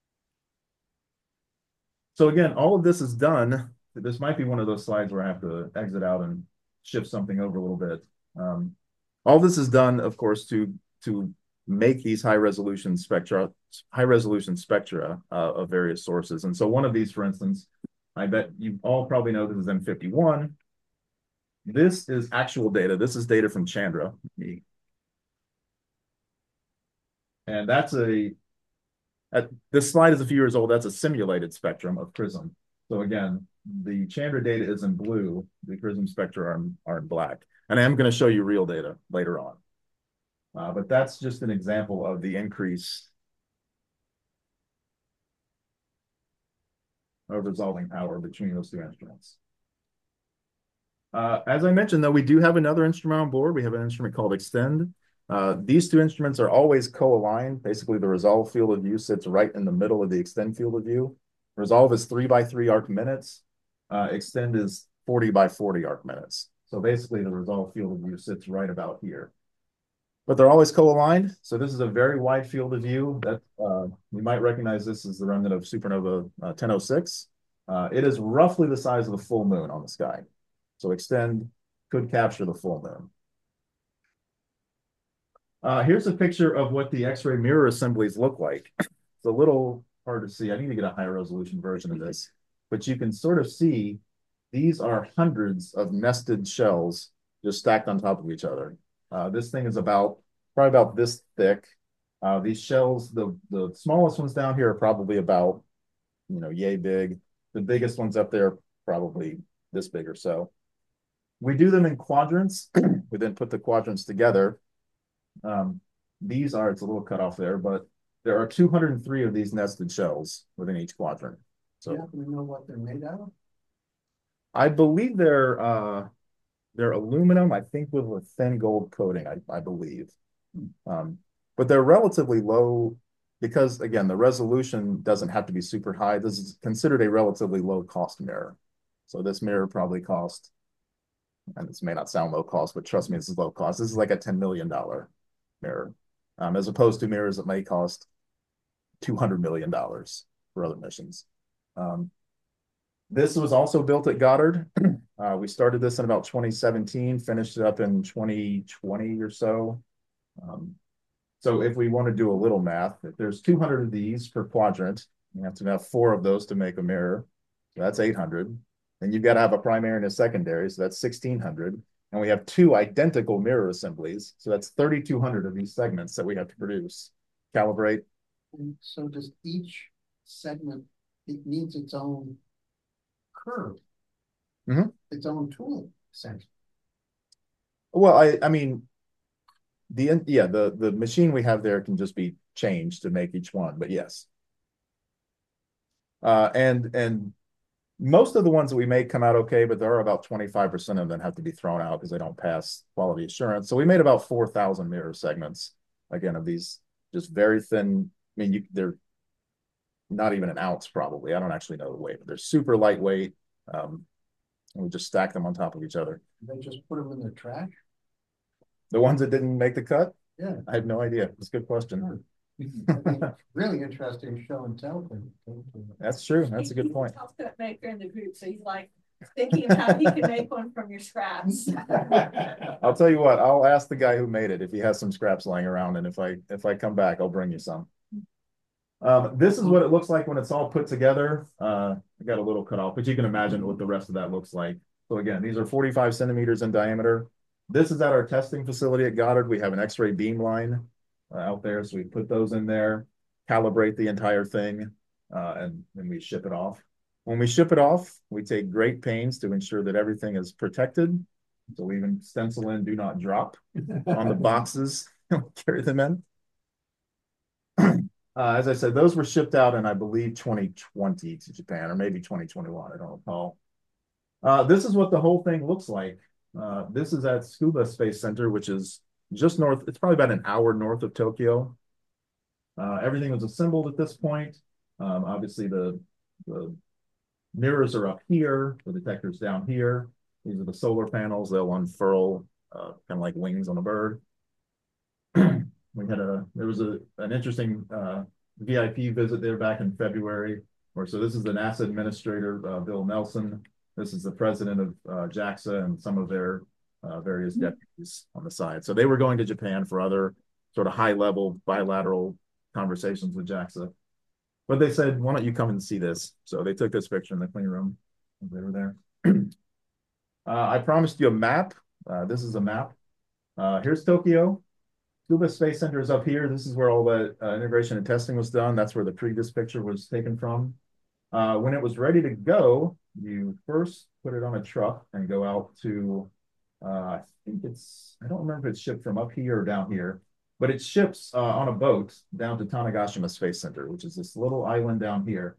So again, all of this is done. This might be one of those slides where I have to exit out and shift something over a little bit. Um, all this is done, of course, to to make these high resolution spectra, high resolution spectra uh, of various sources. And so one of these, for instance, I bet you all probably know this is M fifty-one. This is actual data. This is data from Chandra. And that's a, at, this slide is a few years old. That's a simulated spectrum of PRISM. So again, the Chandra data is in blue. The PRISM spectra are in, are in black. And I'm going to show you real data later on. Uh, but that's just an example of the increase of resolving power between those two instruments. Uh, as I mentioned, though, we do have another instrument on board. We have an instrument called Extend. Uh, these two instruments are always co-aligned. Basically, the Resolve field of view sits right in the middle of the Extend field of view. Resolve is three by three arc minutes. Uh, Extend is forty by forty arc minutes. So basically, the Resolve field of view sits right about here. But they're always co-aligned. So this is a very wide field of view. That uh, you might recognize this as the remnant of supernova uh, ten oh six. Uh, it is roughly the size of the full moon on the sky. So Extend could capture the full moon. Uh, here's a picture of what the X-ray mirror assemblies look like. It's a little hard to see. I need to get a higher resolution version of this. But you can sort of see these are hundreds of nested shells just stacked on top of each other. Uh, this thing is about, probably about this thick. Uh, these shells, the, the smallest ones down here are probably about, you know, yay big. The biggest ones up there, probably this big or so. We do them in quadrants. We then put the quadrants together. Um, these are, it's a little cut off there, but there are two hundred three of these nested shells within each quadrant. So you happen to know what they're made out of? I believe they're uh, they're aluminum, I think with a thin gold coating, I, I believe. Um, but they're relatively low because, again, the resolution doesn't have to be super high. This is considered a relatively low cost mirror. So this mirror probably cost, and this may not sound low cost, but trust me, this is low cost. This is like a ten million dollar mirror, um, as opposed to mirrors that may cost two hundred million dollars for other missions. Um, this was also built at Goddard. Uh, we started this in about twenty seventeen, finished it up in twenty twenty or so. Um, so if we want to do a little math, if there's two hundred of these per quadrant, you have to have four of those to make a mirror. So that's eight hundred. Then you've got to have a primary and a secondary, so that's sixteen hundred. And we have two identical mirror assemblies, so that's thirty-two hundred of these segments that we have to produce, calibrate. And so does each segment, it needs its own curve, mm-hmm. its own tool, essentially. Well, I, I mean, the yeah, the the machine we have there can just be changed to make each one, but yes. Uh, and and most of the ones that we make come out okay, but there are about twenty-five percent of them have to be thrown out because they don't pass quality assurance. So we made about four thousand mirror segments, again, of these just very thin. I mean, you, they're not even an ounce probably. I don't actually know the weight, but they're super lightweight. Um, and we just stack them on top of each other. They just put them in the trash? The ones that didn't make the cut? Yeah. I have no idea. It's a good question. Sure. Really interesting show and tell thing. That's true. That's a good point. He's a maker in the group, so he's like thinking of how he can make one from your scraps. I'll tell you what, I'll ask the guy who made it if he has some scraps lying around, and if I if I come back, I'll bring you some. Um, this is what it looks like when it's all put together. Uh, I got a little cut off, but you can imagine what the rest of that looks like. So again, these are forty-five centimeters in diameter. This is at our testing facility at Goddard. We have an X-ray beam line uh, out there, so we put those in there, calibrate the entire thing, uh, and then we ship it off. When we ship it off, we take great pains to ensure that everything is protected. So we even stencil in "do not drop" on the boxes carry them in. Uh, as I said, those were shipped out in, I believe, twenty twenty to Japan, or maybe twenty twenty-one. I don't recall. Uh, this is what the whole thing looks like. Uh, this is at Tsukuba Space Center, which is just north. It's probably about an hour north of Tokyo. Uh, everything was assembled at this point. Um, obviously, the, the mirrors are up here, the detector's down here. These are the solar panels. They'll unfurl uh, kind of like wings on a bird. We had a, there was a, an interesting uh, V I P visit there back in February. Or so this is the NASA administrator, uh, Bill Nelson. This is the president of uh, JAXA and some of their uh, various deputies on the side. So they were going to Japan for other sort of high-level bilateral conversations with JAXA. But they said, why don't you come and see this? So they took this picture in the clean room. They were there. uh, I promised you a map. Uh, this is a map. Uh, here's Tokyo. Tsukuba Space Center is up here. This is where all the uh, integration and testing was done. That's where the previous picture was taken from. Uh, when it was ready to go, you first put it on a truck and go out to, uh, I think it's, I don't remember if it's shipped from up here or down here, but it ships uh, on a boat down to Tanegashima Space Center, which is this little island down here.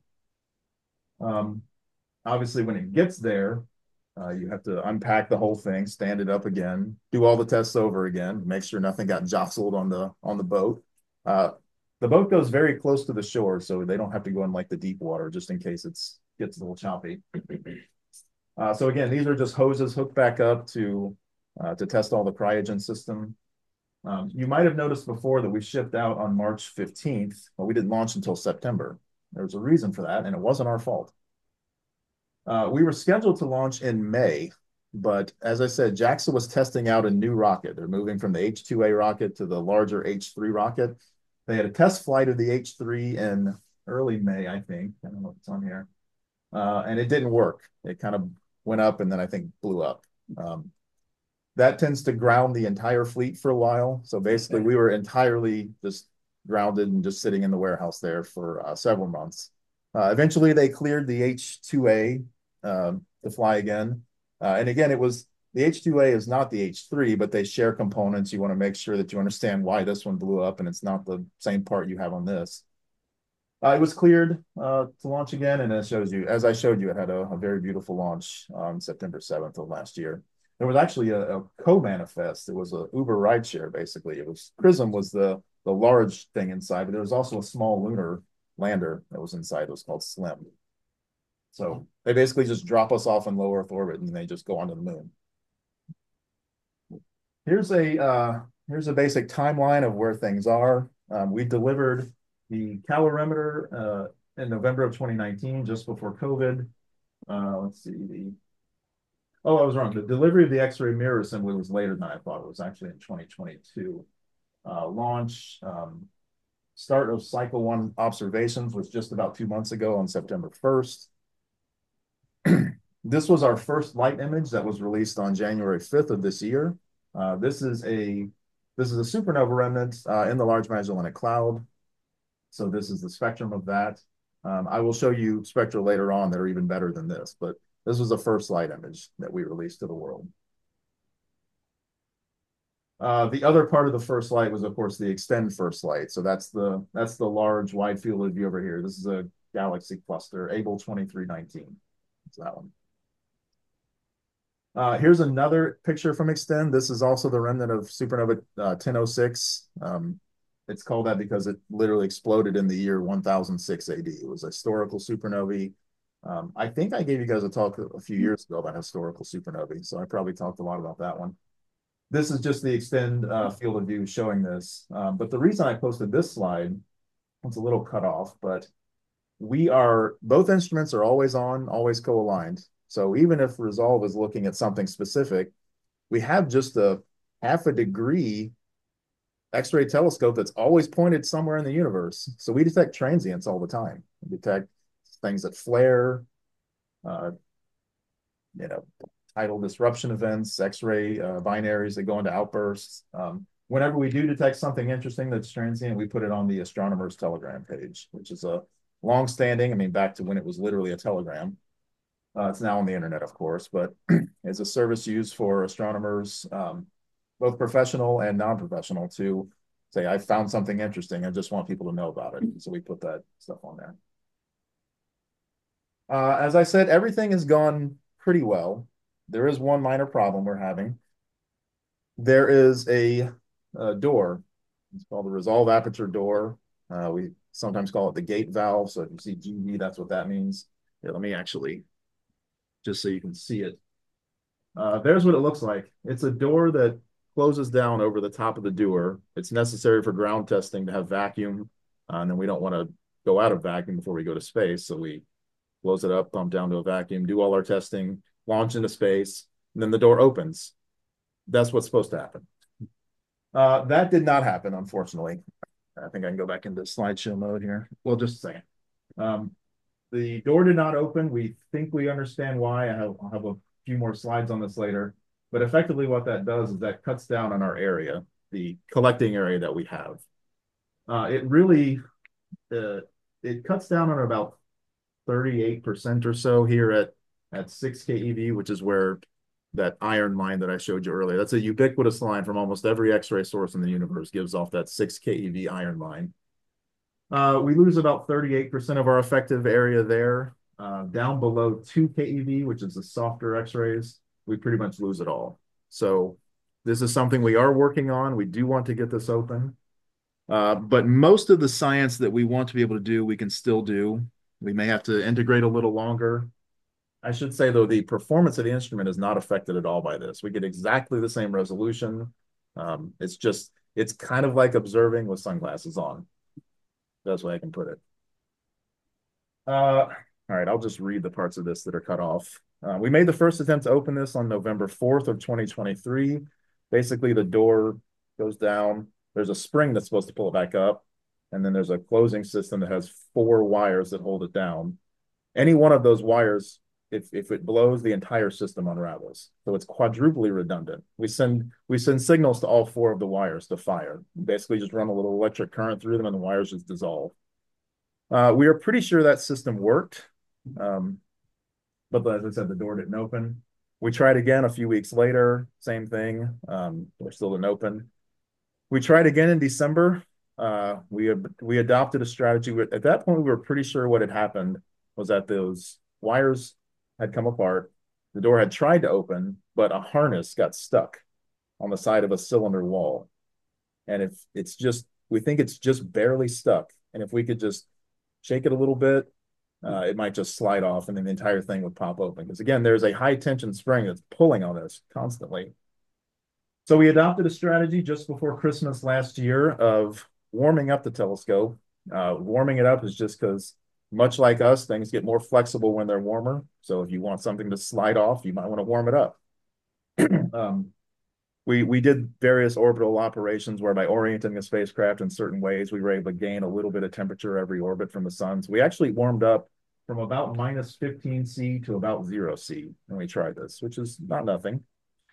Um, obviously, when it gets there, uh, you have to unpack the whole thing, stand it up again, do all the tests over again, make sure nothing got jostled on the on the boat. Uh, the boat goes very close to the shore, so they don't have to go in like the deep water, just in case it's gets a little choppy. Uh, so again, these are just hoses hooked back up to uh, to test all the cryogen system. Um, you might have noticed before that we shipped out on March fifteenth, but we didn't launch until September. There was a reason for that, and it wasn't our fault. Uh, we were scheduled to launch in May, but as I said, JAXA was testing out a new rocket. They're moving from the H two A rocket to the larger H three rocket. They had a test flight of the H three in early May, I think. I don't know if it's on here. Uh, and it didn't work. It kind of went up and then I think blew up. Um, that tends to ground the entire fleet for a while. So basically, we were entirely just grounded and just sitting in the warehouse there for uh, several months. Uh, eventually, they cleared the H two A uh, to fly again. Uh, and again, it was the H two A is not the H three, but they share components. You want to make sure that you understand why this one blew up and it's not the same part you have on this. Uh, it was cleared uh, to launch again, and it shows you, as I showed you, it had a, a very beautiful launch on September seventh of last year. There was actually a, a co-manifest. It was a Uber rideshare, basically. It was Prism was the the large thing inside, but there was also a small lunar lander that was inside. It was called Slim. So they basically just drop us off in low Earth orbit, and they just go onto the moon. Here's a uh, here's a basic timeline of where things are. Um, we delivered the calorimeter uh, in November of twenty nineteen, just before COVID. Uh, let's see. The oh, I was wrong. The delivery of the X-ray mirror assembly was later than I thought. It was actually in twenty twenty-two. Uh, launch, um, start of cycle one observations was just about two months ago on September first. This was our first light image that was released on January fifth of this year. Uh, this is a this is a supernova remnant uh, in the Large Magellanic Cloud. So this is the spectrum of that. Um, I will show you spectra later on that are even better than this, but this was the first light image that we released to the world. Uh, the other part of the first light was, of course, the extend first light. So that's the that's the large wide field of view over here. This is a galaxy cluster, Able twenty-three nineteen. It's that one. Uh, here's another picture from extend. This is also the remnant of supernova uh, ten oh six. Um, it's called that because it literally exploded in the year one thousand six A D. It was a historical supernovae. Um, I think I gave you guys a talk a few years ago about historical supernovae, so I probably talked a lot about that one. This is just the extend uh, field of view showing this. Um, but the reason I posted this slide, it's a little cut off, but we are, both instruments are always on, always co-aligned. So even if Resolve is looking at something specific, we have just a half a degree X-ray telescope that's always pointed somewhere in the universe. So we detect transients all the time. We detect things that flare, uh, you know, tidal disruption events, X-ray uh, binaries that go into outbursts. Um, whenever we do detect something interesting that's transient, we put it on the astronomer's telegram page, which is a long-standing, I mean, back to when it was literally a telegram. Uh, it's now on the internet, of course, but it's a service used for astronomers, um, both professional and non-professional, to say, I found something interesting. I just want people to know about it. So we put that stuff on there. Uh, as I said, everything has gone pretty well. There is one minor problem we're having. There is a, a door. It's called the resolve aperture door. Uh, we sometimes call it the gate valve. So if you see G V, that's what that means. Here, let me actually, just so you can see it. Uh, there's what it looks like. It's a door that closes down over the top of the door. It's necessary for ground testing to have vacuum. Uh, and then we don't want to go out of vacuum before we go to space. So we close it up, pump down to a vacuum, do all our testing, launch into space, and then the door opens. That's what's supposed to happen. Uh, that did not happen, unfortunately. I think I can go back into slideshow mode here. Well, just a second. Um, the door did not open. We think we understand why. I have, I'll have a few more slides on this later. But effectively what that does is that cuts down on our area, the collecting area that we have. Uh, it really, uh, it cuts down on about thirty-eight percent or so here at, at six K E V, which is where that iron line that I showed you earlier. That's a ubiquitous line from almost every X-ray source in the universe, gives off that six K E V iron line. Uh, we lose about thirty-eight percent of our effective area there. Uh, down below two K E V, which is the softer X-rays, we pretty much lose it all. So this is something we are working on. We do want to get this open. Uh, but most of the science that we want to be able to do, we can still do. We may have to integrate a little longer. I should say, though, the performance of the instrument is not affected at all by this. We get exactly the same resolution. Um, it's just, it's kind of like observing with sunglasses on. That's the way I can put it. Uh, all right, I'll just read the parts of this that are cut off. Uh, we made the first attempt to open this on November fourth of twenty twenty-three. Basically, the door goes down. There's a spring that's supposed to pull it back up. And then there's a closing system that has four wires that hold it down. Any one of those wires, if, if it blows, the entire system unravels. So it's quadruply redundant. We send we send signals to all four of the wires to fire. We basically just run a little electric current through them and the wires just dissolve. Uh, we are pretty sure that system worked. Um, but as I said, the door didn't open. We tried again a few weeks later, same thing. Um, it still didn't open. We tried again in December. Uh, we we adopted a strategy. At that point, we were pretty sure what had happened was that those wires had come apart. The door had tried to open, but a harness got stuck on the side of a cylinder wall. And if it's just, we think it's just barely stuck. And if we could just shake it a little bit, uh, it might just slide off and then the entire thing would pop open. Because again, there's a high tension spring that's pulling on this constantly. So we adopted a strategy just before Christmas last year of warming up the telescope. Uh, warming it up is just because, much like us, things get more flexible when they're warmer. So if you want something to slide off, you might want to warm it up. um, we, we did various orbital operations where by orienting the spacecraft in certain ways, we were able to gain a little bit of temperature every orbit from the sun. So we actually warmed up from about minus fifteen C to about zero C when we tried this, which is not nothing.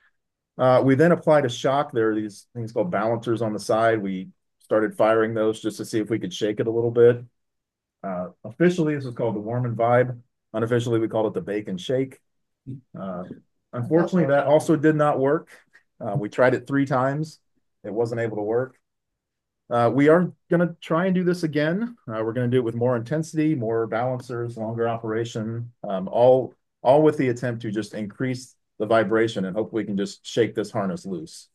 Uh, we then applied a shock. There are these things called balancers on the side. We started firing those just to see if we could shake it a little bit. Uh, officially, this is called the warm and vibe. Unofficially, we called it the bake and shake. Uh, unfortunately, that also did not work. Uh, we tried it three times. It wasn't able to work. Uh, we are going to try and do this again. Uh, we're going to do it with more intensity, more balancers, longer operation, um, all, all with the attempt to just increase the vibration and hopefully we can just shake this harness loose.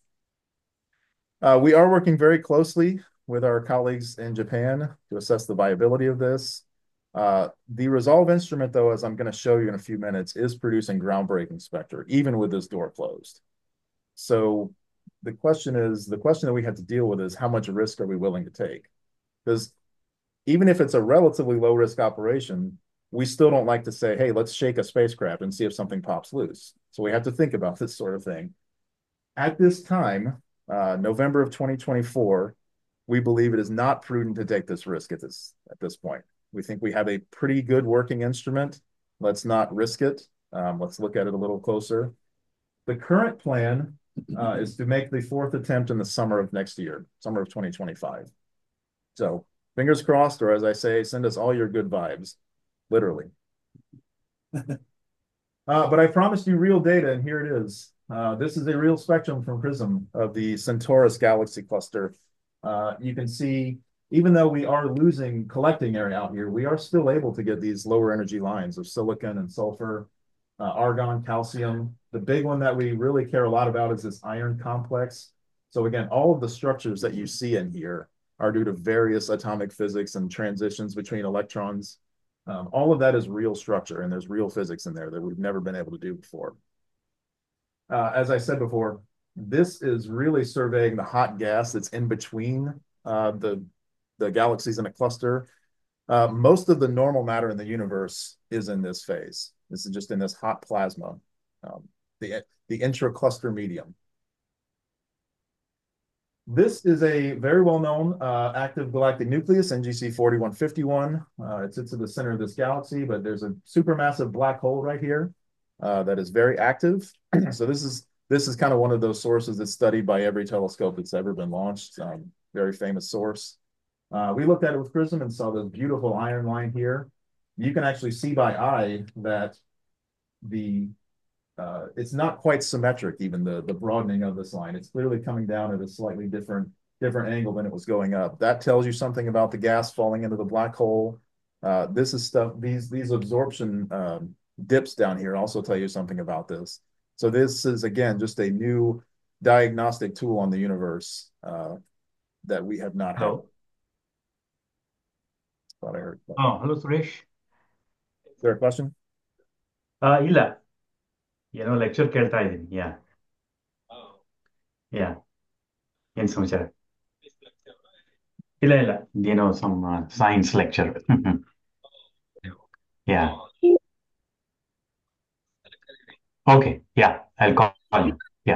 Uh, we are working very closely with our colleagues in Japan to assess the viability of this. Uh, the Resolve instrument, though, as I'm going to show you in a few minutes, is producing groundbreaking spectra, even with this door closed. So the question is, the question that we have to deal with is how much risk are we willing to take? Because even if it's a relatively low risk operation, we still don't like to say, hey, let's shake a spacecraft and see if something pops loose. So we have to think about this sort of thing. At this time, uh, November of twenty twenty-four, we believe it is not prudent to take this risk at this, at this point. We think we have a pretty good working instrument. Let's not risk it. Um, let's look at it a little closer. the current plan uh, is to make the fourth attempt in the summer of next year, summer of twenty twenty-five. So fingers crossed, or as I say, send us all your good vibes, literally. uh, but I promised you real data, and here it is. Uh, this is a real spectrum from PRISM of the Centaurus galaxy cluster. Uh, you can see, even though we are losing collecting area out here, we are still able to get these lower energy lines of silicon and sulfur, uh, argon, calcium. The big one that we really care a lot about is this iron complex. So again, all of the structures that you see in here are due to various atomic physics and transitions between electrons. Um, all of that is real structure, and there's real physics in there that we've never been able to do before. Uh, as I said before, this is really surveying the hot gas that's in between uh, the, the galaxies in a cluster. Uh, most of the normal matter in the universe is in this phase. This is just in this hot plasma, um, the, the intra-cluster medium. This is a very well-known uh, active galactic nucleus, N G C forty-one fifty-one. Uh, it sits at the center of this galaxy, but there's a supermassive black hole right here uh, that is very active. So this is this is kind of one of those sources that's studied by every telescope that's ever been launched. Um, very famous source. Uh, we looked at it with PRISM and saw this beautiful iron line here. You can actually see by eye that the Uh, it's not quite symmetric, even the, the broadening of this line. It's clearly coming down at a slightly different, different angle than it was going up. That tells you something about the gas falling into the black hole. Uh, this is stuff, these, these absorption um, dips down here also tell you something about this. So this is, again, just a new diagnostic tool on the universe uh, that we have not had. Thought I heard. Oh, hello, Suresh. Is there a question? Uh, ಇಲ್ಲ ಏನೋ lecture ಕೇಳ್ತಾ ಇದ್ದೀನಿ ಯಾ ಯಾ ಏನ್ ಸಮಾಚಾರ ಇಲ್ಲ ಇಲ್ಲ ಏನೋ some science lecture yeah okay yeah I call you yeah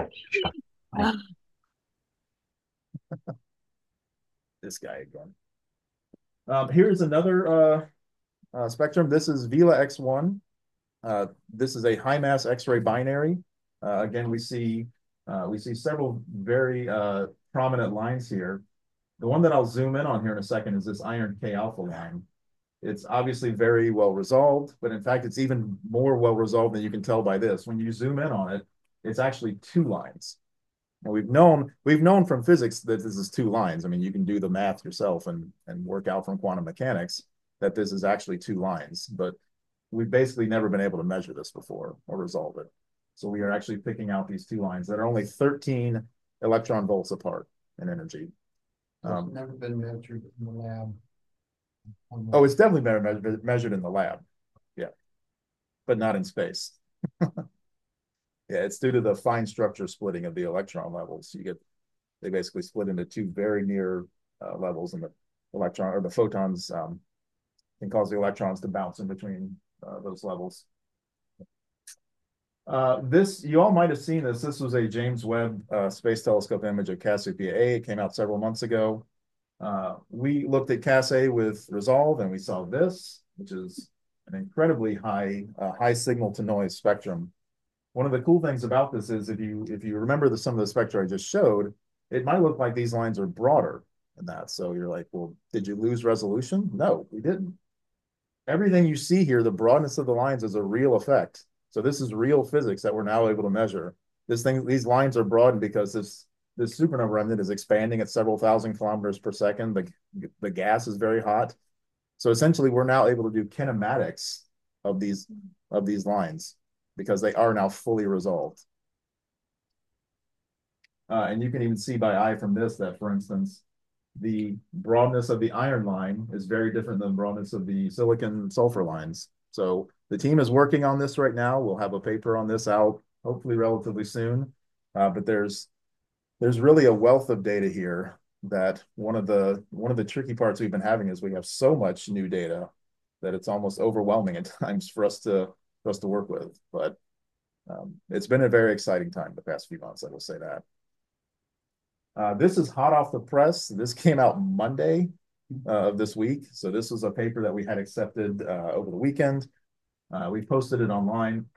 This guy again. Um, here's another uh, uh, spectrum. This is Vela X one. Uh, this is a high mass X-ray binary. Uh, again, we see uh, we see several very uh, prominent lines here. The one that I'll zoom in on here in a second is this iron K alpha line. It's obviously very well resolved, but in fact, it's even more well resolved than you can tell by this. When you zoom in on it, it's actually two lines. And we've known we've known from physics that this is two lines. I mean, you can do the math yourself and and work out from quantum mechanics that this is actually two lines, but we've basically never been able to measure this before or resolve it. So we are actually picking out these two lines that are only thirteen electron volts apart in energy. Um, It's never been measured in the lab. oh, it's definitely been measured, measured in the lab. Yeah. But not in space. Yeah, it's due to the fine structure splitting of the electron levels. You get, they basically split into two very near uh, levels, and the electron or the photons um, can cause the electrons to bounce in between Uh, those levels. Uh, this, you all might have seen this. This was a James Webb uh, Space Telescope image of Cassiopeia A. It came out several months ago. Uh, we looked at Cass A with Resolve, and we saw this, which is an incredibly high, uh, high signal to noise spectrum. One of the cool things about this is if you if you remember the, some of the spectra I just showed, it might look like these lines are broader than that. So you're like, well, did you lose resolution? No, we didn't. Everything you see here, the broadness of the lines is a real effect. So this is real physics that we're now able to measure. This thing, these lines are broadened because this this supernova remnant is expanding at several thousand kilometers per second. The, the gas is very hot. So essentially, we're now able to do kinematics of these of these lines because they are now fully resolved. Uh, and you can even see by eye from this that, for instance, the broadness of the iron line is very different than the broadness of the silicon sulfur lines. So the team is working on this right now. We'll have a paper on this out hopefully relatively soon. Uh, but there's there's really a wealth of data here that one of the one of the tricky parts we've been having is we have so much new data that it's almost overwhelming at times for us to for us to work with. But um, it's been a very exciting time the past few months, I will say that. Uh, this is hot off the press. This came out Monday uh, of this week. So this was a paper that we had accepted uh, over the weekend. Uh, we posted it online.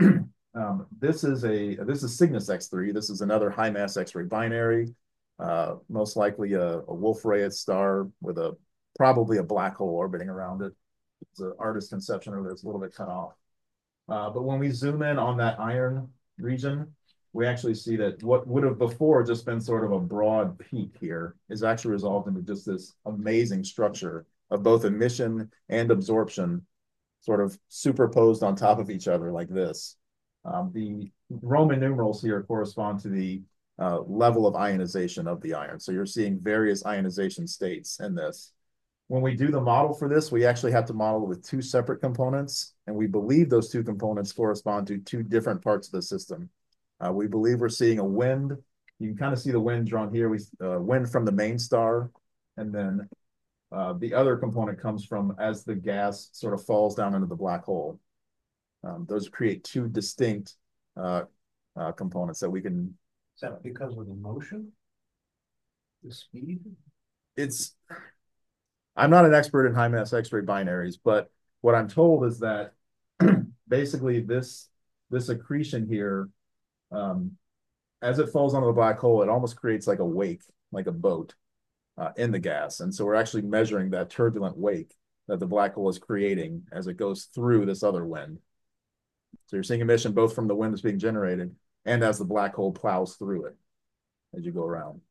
Um, this is a this is Cygnus X three. This is another high mass X-ray binary, uh, most likely a, a Wolf-Rayet star with a probably a black hole orbiting around it. It's an artist's conception of it. It's a little bit cut off. Uh, but when we zoom in on that iron region, we actually see that what would have before just been sort of a broad peak here is actually resolved into just this amazing structure of both emission and absorption sort of superposed on top of each other like this. Um, the Roman numerals here correspond to the uh, level of ionization of the iron. So you're seeing various ionization states in this. When we do the model for this, we actually have to model with two separate components, and we believe those two components correspond to two different parts of the system. Uh, we believe we're seeing a wind. You can kind of see the wind drawn here. We uh, wind from the main star, and then uh, the other component comes from as the gas sort of falls down into the black hole. Um, those create two distinct uh, uh, components that we can. Is that because of the motion? The speed? It's. I'm not an expert in high mass X-ray binaries, but what I'm told is that basically this this accretion here, um, as it falls onto the black hole, it almost creates like a wake, like a boat uh, in the gas. And so we're actually measuring that turbulent wake that the black hole is creating as it goes through this other wind. So you're seeing emission both from the wind that's being generated and as the black hole plows through it as you go around.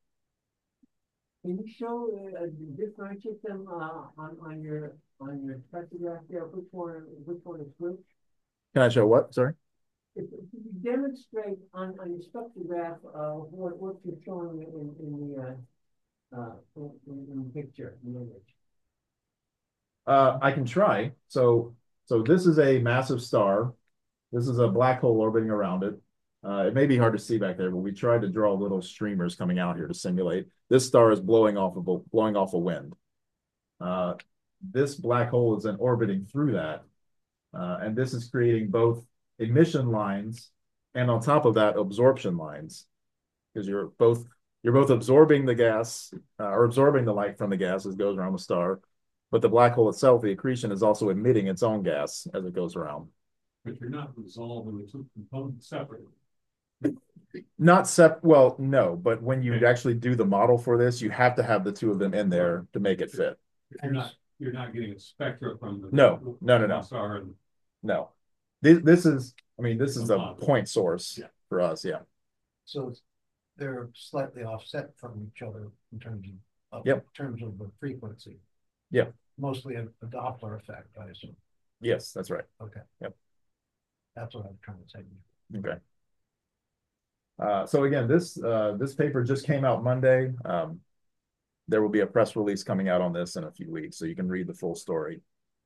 Can you show uh, differentiate them uh, on on your on your spectrograph there? Which one which one is which? Can I show what? Sorry. If, if you demonstrate on on your spectrograph uh, what what you're showing in in the uh, uh, in, in the picture, in the image. Uh, I can try. So so this is a massive star. This is a black hole orbiting around it. Uh, it may be hard to see back there, but we tried to draw little streamers coming out here to simulate. This star is blowing off of a, blowing off a wind. Uh, this black hole is then orbiting through that. Uh, and this is creating both emission lines and on top of that, absorption lines. Because you're both you're both absorbing the gas uh, or absorbing the light from the gas as it goes around the star. But the black hole itself, the accretion, is also emitting its own gas as it goes around. But you're not resolving the two components separately. Not sep well, no, but when you actually do the model for this, you have to have the two of them in there to make it fit. You're not you're not getting a spectra from the no, no, no, no. And... No. This this is I mean, this is a point source yeah. for us, yeah. So they're slightly offset from each other in terms of, of yep. in terms of the frequency. Yeah. Mostly a, a Doppler effect, I assume. Yes, that's right. Okay. Yep. That's what I'm trying to say. Okay. Uh, so again, this uh, this paper just came out Monday. Um, there will be a press release coming out on this in a few weeks, so you can read the full story.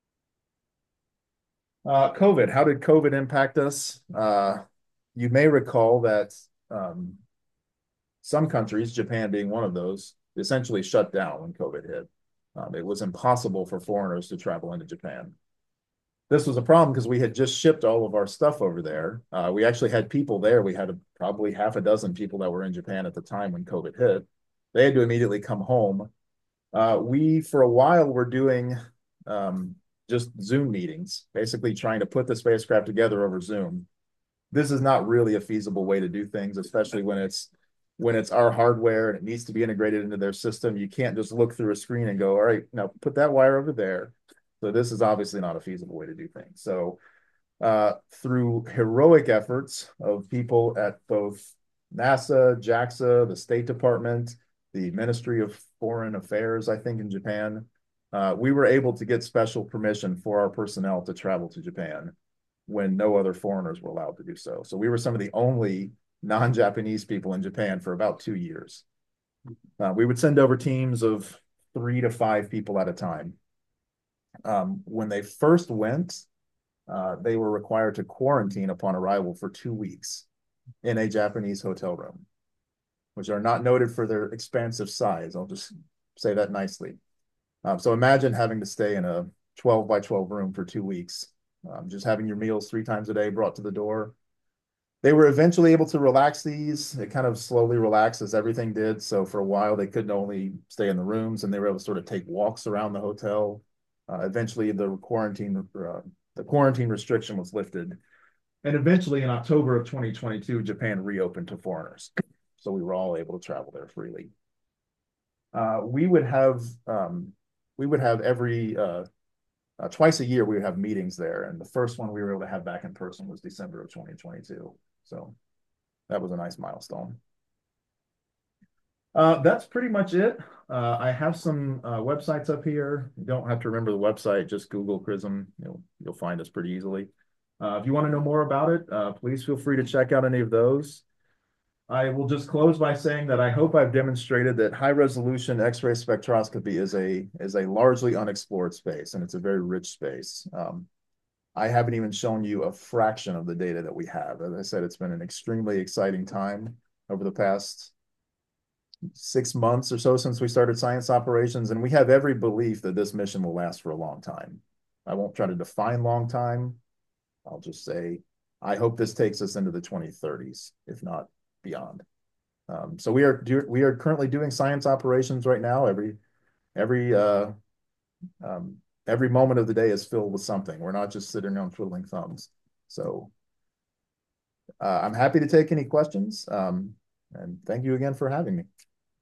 Uh, COVID, how did COVID impact us? Uh, you may recall that um, some countries, Japan being one of those, essentially shut down when COVID hit. Um, it was impossible for foreigners to travel into Japan. This was a problem because we had just shipped all of our stuff over there. Uh, we actually had people there. We had a, probably half a dozen people that were in Japan at the time when COVID hit. They had to immediately come home. Uh, we, for a while, were doing um, just Zoom meetings, basically trying to put the spacecraft together over Zoom. This is not really a feasible way to do things, especially when it's when it's our hardware and it needs to be integrated into their system. You can't just look through a screen and go, all right, now put that wire over there. So this is obviously not a feasible way to do things. So uh, through heroic efforts of people at both NASA, JAXA, the State Department, the Ministry of Foreign Affairs, I think in Japan, uh, we were able to get special permission for our personnel to travel to Japan when no other foreigners were allowed to do so. So we were some of the only non-Japanese people in Japan for about two years. Uh, we would send over teams of three to five people at a time. Um, when they first went, uh, they were required to quarantine upon arrival for two weeks in a Japanese hotel room, which are not noted for their expansive size. I'll just say that nicely. Um, so imagine having to stay in a twelve by twelve room for two weeks, um, just having your meals three times a day brought to the door. They were eventually able to relax these. It kind of slowly relaxed as everything did. So for a while, they couldn't only stay in the rooms and they were able to sort of take walks around the hotel. Uh, eventually, the quarantine uh, the quarantine restriction was lifted. And eventually in October of twenty twenty-two, Japan reopened to foreigners. So we were all able to travel there freely. Uh, we would have, um, we would have every, uh, uh, twice a year, we would have meetings there. And the first one we were able to have back in person was December of twenty twenty-two. So that was a nice milestone. Uh, that's pretty much it. Uh, I have some uh, websites up here. You don't have to remember the website, just Google CRISM. You'll, you'll find us pretty easily. Uh, if you want to know more about it, uh, please feel free to check out any of those. I will just close by saying that I hope I've demonstrated that high-resolution X-ray spectroscopy is a is a largely unexplored space, and it's a very rich space. Um, I haven't even shown you a fraction of the data that we have. As I said, it's been an extremely exciting time over the past six months or so since we started science operations, and we have every belief that this mission will last for a long time. I won't try to define long time. I'll just say, I hope this takes us into the twenty thirties, if not beyond. Um, so we are do, we are currently doing science operations right now. Every every uh, um, every moment of the day is filled with something. We're not just sitting around twiddling thumbs. So uh, I'm happy to take any questions. Um, and thank you again for having me.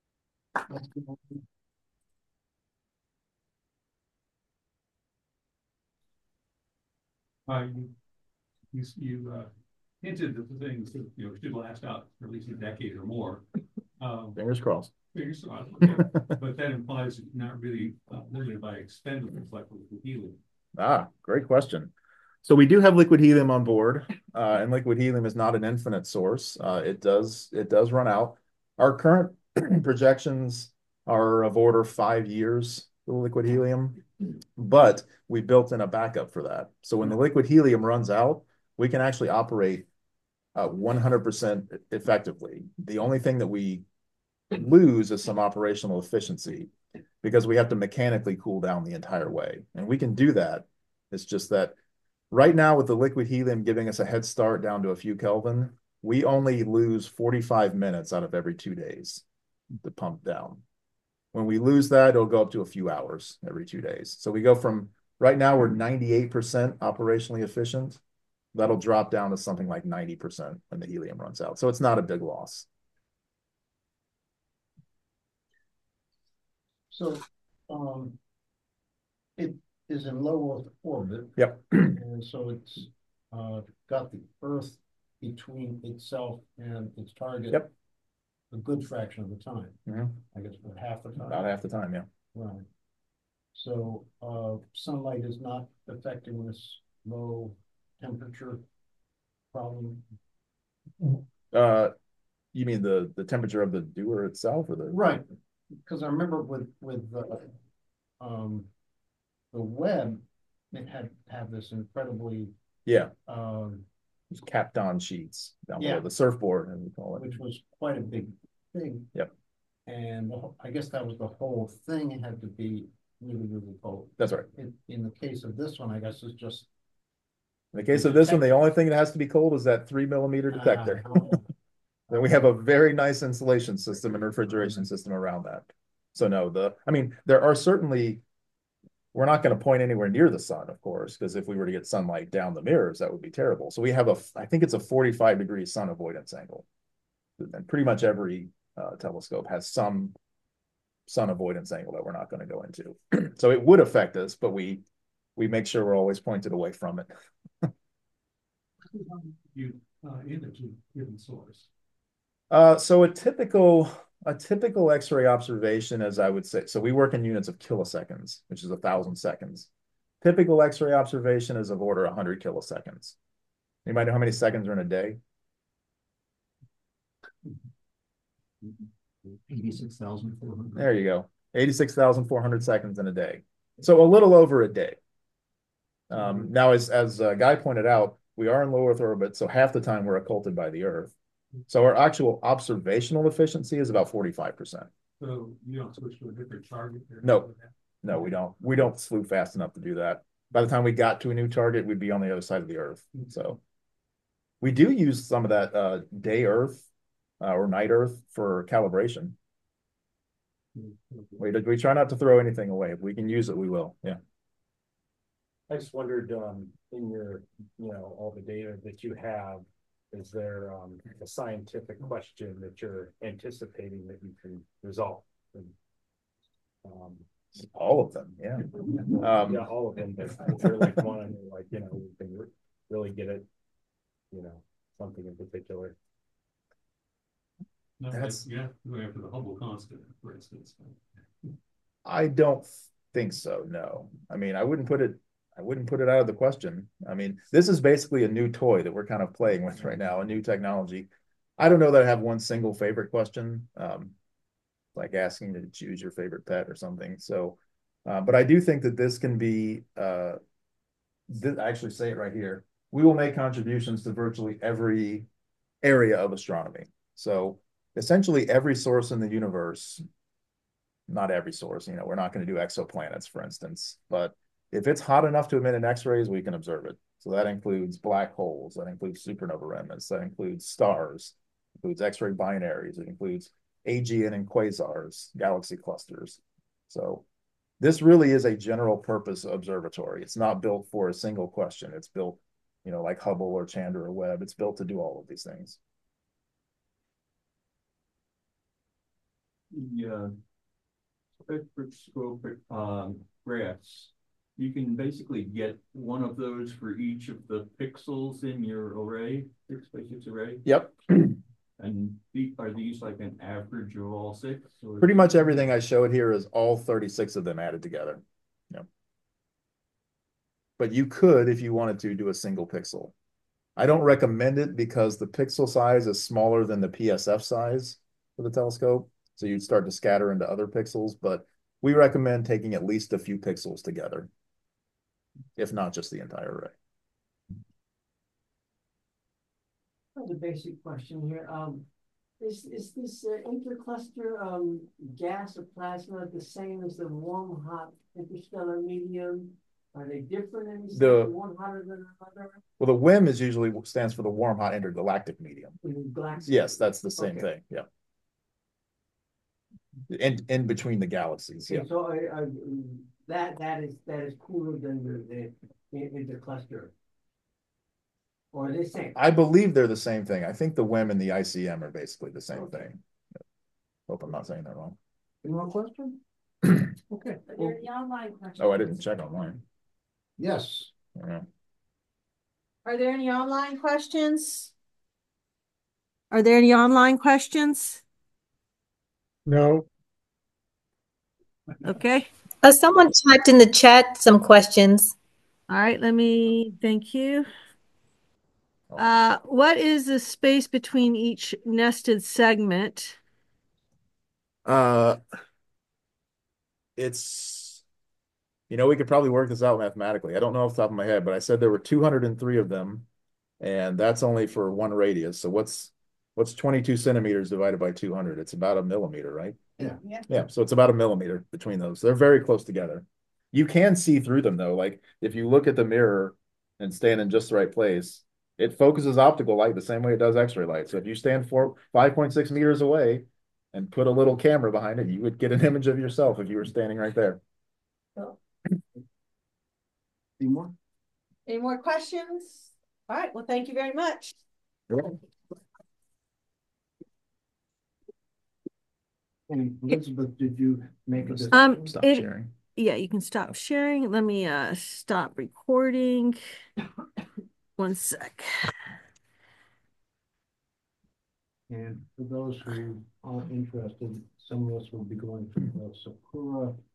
Uh, you, you, you uh, hinted at the things that, you know, should last out for at least a decade or more. Um, Fingers crossed. Fingers crossed. Okay. But that implies you're not really uh, limited by expendables like liquid helium. Ah, great question. So we do have liquid helium on board, uh, and liquid helium is not an infinite source. Uh, it does it does run out. Our current projections are of order five years for liquid helium, but we built in a backup for that. So when the liquid helium runs out, we can actually operate uh, one hundred percent effectively. The only thing that we lose is some operational efficiency because we have to mechanically cool down the entire way. And we can do that. It's just that right now with the liquid helium giving us a head start down to a few Kelvin, we only lose forty-five minutes out of every two days to pump down. When we lose that, it'll go up to a few hours every two days. So we go from, right now we're ninety-eight percent operationally efficient. That'll drop down to something like ninety percent when the helium runs out. So it's not a big loss. So, um, it is in low Earth orbit. Yep. And so it's, uh, got the Earth between itself and its target. Yep. A good fraction of the time. Mm-hmm. I guess about half the time. About half the time, yeah. Right. So, uh, sunlight is not affecting this low temperature problem. Uh, you mean the the temperature of the dewar itself, or the right? Because I remember with with uh, um, the Webb, it had had this incredibly yeah um, It's capped on sheets down yeah below the surfboard, as we call it, which was quite a big thing. Yep. And the, whole- I guess that was the whole thing. It had to be really really cold. That's right. In, in the case of this one, I guess it's just. In the case of this one, the only thing that has to be cold is that three millimeter detector. Uh, Then we have a very nice insulation system and refrigeration system around that. So no, the I mean, there are certainly, we're not going to point anywhere near the sun, of course, because if we were to get sunlight down the mirrors, that would be terrible. So we have a, I think it's a forty-five degree sun avoidance angle. And pretty much every uh, telescope has some sun avoidance angle that we're not going to go into. So it would affect us, but we we make sure we're always pointed away from it. You uh, image a given source. Uh, so a typical a typical X-ray observation, as I would say, so we work in units of kiloseconds, which is a thousand seconds. Typical X-ray observation is of order one hundred kiloseconds. Anybody know how many seconds are in a day? eighty-six thousand four hundred. There you go. eighty-six thousand four hundred seconds in a day. So a little over a day. Um, now, as, as uh, Guy pointed out, we are in low Earth orbit, so half the time we're occulted by the Earth. So our actual observational efficiency is about forty-five percent. So you don't switch to a different target? Or No, no, we don't. We don't slew fast enough to do that. By the time we got to a new target, we'd be on the other side of the Earth. So we do use some of that uh, day Earth uh, or night Earth for calibration. We, we try not to throw anything away. If we can use it, we will. Yeah. I just wondered, um, in your, you know, all the data that you have, is there, um, a scientific question that you're anticipating that you can resolve? And, um, All of them, yeah. Um, yeah, all of them, but is there like one, like, you know, we can re- really get it, you know, something in particular? No, That's- yeah, going after the Hubble constant, for instance. I don't think so, no. I mean, I wouldn't put it, I wouldn't put it out of the question. I mean, this is basically a new toy that we're kind of playing with right now, a new technology. I don't know that I have one single favorite question, um, like asking you to choose your favorite pet or something. So, uh, but I do think that this can be, uh, th I actually say it right here. We will make contributions to virtually every area of astronomy. So essentially every source in the universe, not every source, you know, we're not going to do exoplanets, for instance, but if it's hot enough to emit an X-rays, we can observe it. So that includes black holes, that includes supernova remnants, that includes stars, includes X-ray binaries, it includes A G N and quasars, galaxy clusters. So this really is a general purpose observatory. It's not built for a single question. It's built, you know, like Hubble or Chandra or Webb. It's built to do all of these things. Yeah. Spectroscopic um, graphs. You can basically get one of those for each of the pixels in your array, six by six array. Yep. And the, are these like an average of all six? Or Pretty much everything I showed here is all thirty-six of them added together. Yep. But you could, if you wanted to, do a single pixel. I don't recommend it because the pixel size is smaller than the P S F size for the telescope. So you'd start to scatter into other pixels, but we recommend taking at least a few pixels together, if not just the entire array. The basic question here. Um, is is this uh, intercluster um, gas or plasma the same as the warm hot interstellar medium? Are they different in the, The- one hotter than another? Well, the W I M is usually stands for the warm hot intergalactic medium. Galaxy? Yes, that's the same Okay. thing. Yeah. In in between the galaxies. Yeah. Okay, so I, I, that that is that is cooler than the the intercluster. Or are they same? I believe they're the same thing. I think the W I M and the I C M are basically the same thing. Hope I'm not saying that wrong. Any more question? Okay. Are there any online questions? Oh, I didn't check online. Yes. Yeah. Are there any online questions? Are there any online questions? No. Okay. Uh, someone typed in the chat some questions. All right, let me, thank you. Uh, what is the space between each nested segment? Uh, it's, you know, we could probably work this out mathematically. I don't know off the top of my head, but I said there were two hundred three of them, and that's only for one radius. So what's what's twenty-two centimeters divided by two hundred? It's about a millimeter, right? Yeah. Yeah. Yeah, so it's about a millimeter between those. They're very close together. You can see through them though. Like if you look at the mirror and stand in just the right place, it focuses optical light the same way it does X-ray light. So if you stand for five point six meters away and put a little camera behind it, you would get an image of yourself if you were standing right there. Any more? Any more questions? All right, well, thank you very much. And Elizabeth, did you make a? Um, Stop it- sharing. Yeah, you can stop sharing. Let me uh stop recording. One sec. And for those who aren't interested, some of us will be going to the Sakura